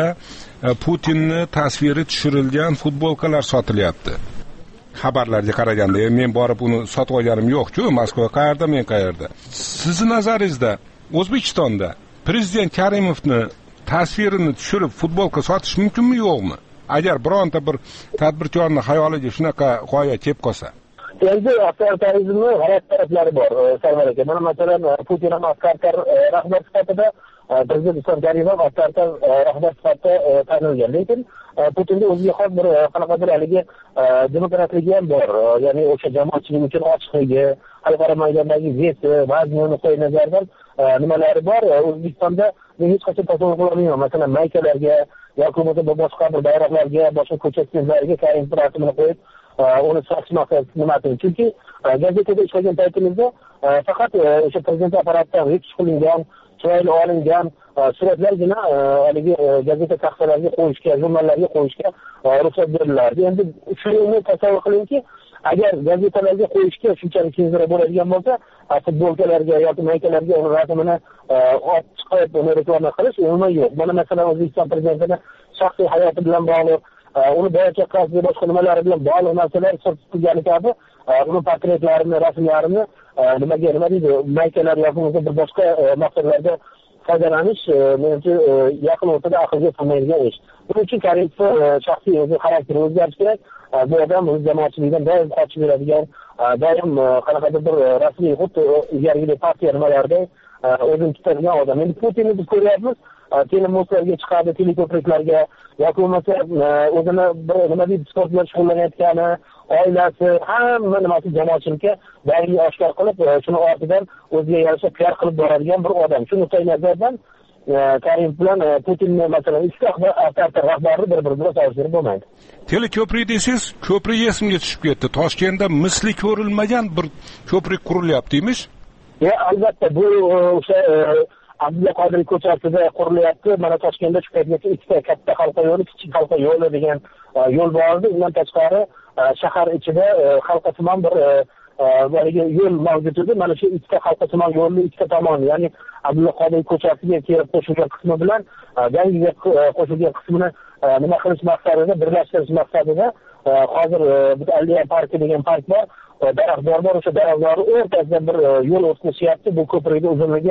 Putinni tasviri tushirilgan futbolkalar sotilyapti. Xabarlarga qaraganda, men borib uni sotib olganim yo'q-ku, Moskva qayerda, men qayerda. Sizning nazaringizda O'zbekistonda prezident Karimovni tasvirini tushirib futbolka sotish mumkinmi, yo'qmi? Agar bironta bir tadbirkorning xayoliga shunaqa g'oya kelib qolsa. Endi avtoritarizmning g'alati taraflari bor, Sarvar aka. Mana masalan, Putin ham avtoritar rahbar sifatida, prezident Islom Karimov avtoritar rahbar sifatida tanilgan. Lekin Putinda o'ziga xos bir qanaqadir haligi demokratligi ham bor. Ya'ni o'sha jamoatchilik uchun ochiqligi, xalqaro maydondagi veti, vazni nuqtai nazaridan nimalari bor. O'zbekistonda men hech qachon tasavvur qilolmayman. Masalan, maykalarga yoki boshqa bir bayroqlarga, boshqa ko'cha simlariga Karimov rasmini qo'yib uni sotish maqsadida nimasi? Chunki gazetada ishlagan paytimizda faqat o'sha prezident apparatidan retush qilingan, chiroyli olingan suratlargina haligi gazeta taxtalariga qo'yishga, jurnallarga qo'yishga ruxsat berilardi. Endi shuni tasavvur qilingki, agar gazetalarga qo'yishga shunchalik kenzira bo'ladigan bo'lsa, futbolkalarga yoki maykalarga uni rasmini olib chiqib uni reklama qilish umuman yo'q. Mana masalan O'zbekiston prezidentining shaxsiy hayoti bilan bog'liq, uni bola-chaqasi boshqa nimalari bilan bog'liq narsalar so'rtilgani kabi uni portretlarini, rasmlarini nima deydi, maykalar yoki bir boshqa maqsadlarda foydalanish menimcha yaqin o'rtada aqlga sig'maydigan ish. Buning uchun Karimov shaxsiy o'zi xarakteri o'zgarishi kerak. Bu odam o'z jamoatchilikdan doim qochib yuradigan, doim qanaqadir bir rasmiy xuddi ilgarigidek partiya nimalarida o'zini tutadigan odam. Endi Putinni biz ko'ryapmiz, telemostlarga chiqadi, teleko'priklarga yoki bo'lmasa o'zini bir nima deydi, sport bilan shug'ullanayotgani, oilasi, hamma nimasi jamoatchilikka doim oshkor qilib, shuni ortidan o'ziga yarasha PR qilib boradigan bir odam. Shu nuqtai nazardan Karimov bilan Putinni masalan ikki avtoritar rahbarni bir-biri bilan solishtirib bo'lmaydi. Teleko'prik desangiz, ko'prik esimga tushib ketdi. Toshkentda misli ko'rilmagan bir ko'prik qurilyapti emish? Albatta, bu o'sha Abdulla Qodiriy ko'chasida qurilyapti. Mana Toshkentda shu paytgacha ikkita katta halqa yo'li, kichik halqa yo'li degan yo'l bor edi. Undan tashqari shahar ichida halqasimon bir haligi yo'l mavjud edi. Mana shu ikkita halqasimon yo'lni ikkita tomoni, ya'ni Abdulla Qodiriy ko'chasiga kelib qo'shilgan qismi bilan yangiga qo'shilgan qismini nima qilish maqsadida, birlashtirish maqsadida hozir bitta Alliya parki degan park bor. Daraxtlar bor, o'sha daraxtlar o'rtasidan bir yo'l o'tkazishyapti. Bu ko'prikning uzunligi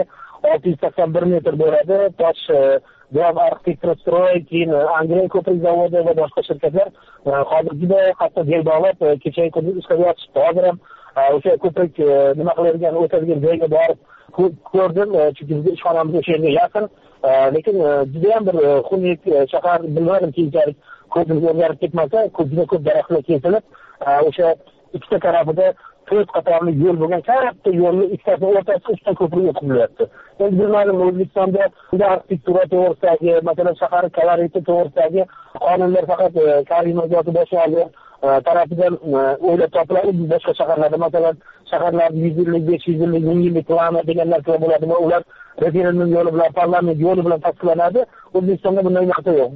681 metr bo'ladi. Tosh Devam Arxitekturastroy, keyin Angren ko'prik zavodi va boshqa shirkatlar hozir juda qattiq bel bog'lab kecha kunduz ishlab yotishdi. Hozir ham o'sha ko'prik nima qiladigan, o'tadigan joyga borib ko'rdim, chunki bizning ishxonamiz o'sha yerga yaqin. Lekin juda ham bir xunuk shahar, bilmadim keyinchalik ko'zimiz o'zgarib ketmasa, juda ko'p daraxtlar kesilib, o'sha ikkita tarafida 4 qatorli yo'l bo'lgan katta yo'lni ikkitasi o'rtasida uchta ko'prik o'tqizilyapti. Endi bilmadim, O'zbekistonda arxitektura to'g'risidagi, masalan, shahar koloriti to'g'risidagi qonunlar faqat Karimov yoki boshqa tarafidan o'ylab topiladi. Boshqa shaharlarda, masalan, shaharlarda 100 yillik, 500 yillik, 1000 yillik plani degan narsalar bo'ladi va ular referendum yo'li bilan, parlament yo'li bilan tasdiqlanadi. O'zbekistonda bunday narsa yo'q.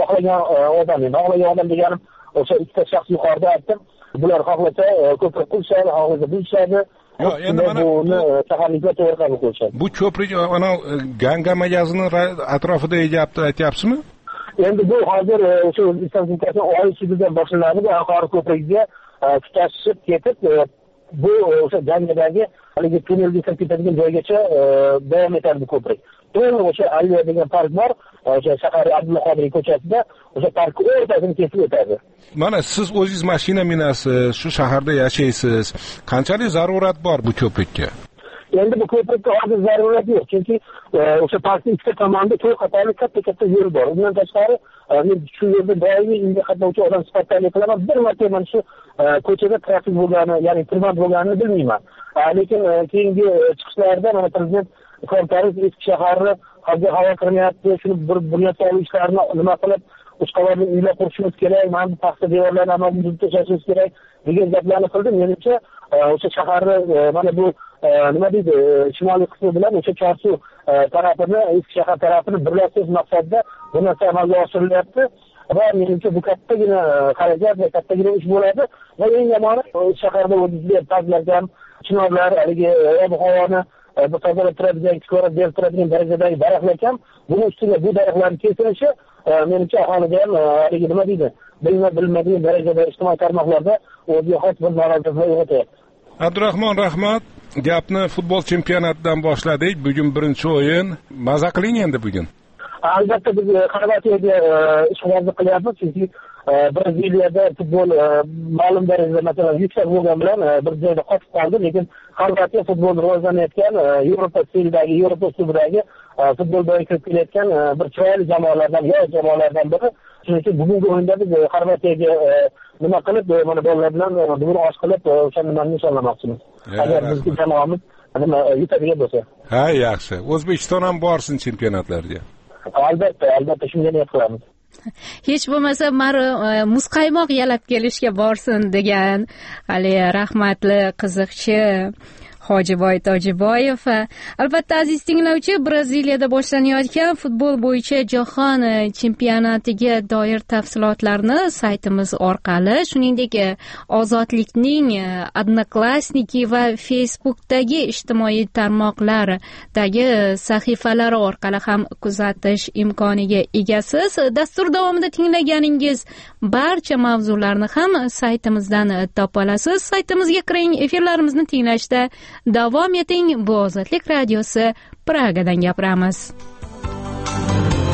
Xohlagan odam deganim o'sha ikkita shaxs yuqorida aytdim. Bular xohlasa ko'prik qurishadi, xohlasa buzishadi. Yo'q, endi mana buni shaharliklar to'g'ri qabul qilishadi. Bu ko'prik ana Ganga magazini atrofida aytyapsizmi? Endi bu hozir o'sha O'zbekiston Respublikasining Oliy sudidan boshlanadi. Bu Anqora ko'prikga tutashib ketib, bu o'sha Gangadagi haligi tunnelga kirib ketadigan joygacha davom etadi bu ko'prik. To'g'ri o'sha Alliya degan park bor, o'sha shahar Abdulla Qodiriy ko'chasida o'sha park o'rtasini kesib o'tadi. Mana siz o'zingiz mashina minasiz, shu shaharda yashaysiz. Qanchalik zarurat bor bu ko'prikka? Endi bu ko'prikka hozir zarurat yo'q, chunki o'sha parkning ikkita tomonida 4 qatorli katta yo'l bor. Undan tashqari men shu yerda doimiy unga qatnovchi odam sifatida qilaman. Bir marta mana shu ko'chada trafik bo'lgani, ya'ni tirband bo'lganini bilmayman. Lekin keyingi chiqishlarda mana prezident Karimov eski shaharni havo qilmayapti, shuni bir bunyod solish ishlarini nima qilib, uch qavatli uylar qurishimiz kerak, mana bu paxta devorlarni amalga o'tkazishimiz kerak degan gaplarni qildi. Menimcha o'sha shaharni mana bu nima deydi, shimoliy qismi bilan o'sha Chorsu tarafini, eski shahar tarafini birlashtirish maqsadida bu narsa amalga oshirilyapti. Va menimcha bu kattagina xarajat va kattagina ish bo'ladi. Va eng yomoni shaharda o'zizlar tazlardan chinorlar, haligi ob-havoni tozalab turadigan, ko'rib berib turadigan darajadagi daraxtlar ham, buning ustiga bu daraxtlarning kesilishi menimcha aholida ham haligi nima deydi, bilmadigan darajada ijtimoiy tarmoqlarda o'ziga xos bir noroziliklar uyg'otyapti. Abdurahmon, rahmat. Gapni futbol chempionatidan boshladik. Bugun birinchi o'yin. Maza qiling endi bugun. Albatta biz Xorvatiyaga ishg'ollik qilyapmiz, chunki Braziliyada futbol ma'lum darajada masalan yuksak bo'lgani bilan bir joyda qotib qoldi, lekin Xorvatiya futbolni rivojlanayotgan, Yevropa stilidagi, Yevropa uslubidagi futbolga kirib kelayotgan bir chiroyli jamoalardan, yosh jamoalardan biri. Shuning uchun bugungi o'yinda biz Xorvatiyaga nima qilib, mana bolalar bilan bugun osh qilib, o'sha nimani nishonlamoqchimiz. Agar bizning jamoamiz nima yutadigan bo'lsa. Ha, yaxshi. O'zbekiston ham borsin chempionatlarga. Albatta shunga niyat qilamiz. Hech bo'lmasa muzqaymoq yalab kelishga borsin degan hali rahmatli qiziqchi Hojiboy Tojiboyev. Albatta aziz tinglovchi, Braziliyada boshlanayotgan futbol bo'yicha jahon chempionatiga doir tafsilotlarni saytimiz orqali, shuningdek Ozodlikning Odnoklassniki va Facebookdagi ijtimoiy tarmoqlardagi sahifalari orqali ham kuzatish imkoniga egasiz. Dastur davomida tinglaganingiz barcha mavzularni ham saytimizdan topa olasiz. Saytimizga kiring, efirlarimizni tinglashda davom eting. Bu Ozodlik radiosi, Pragadan gapiramiz.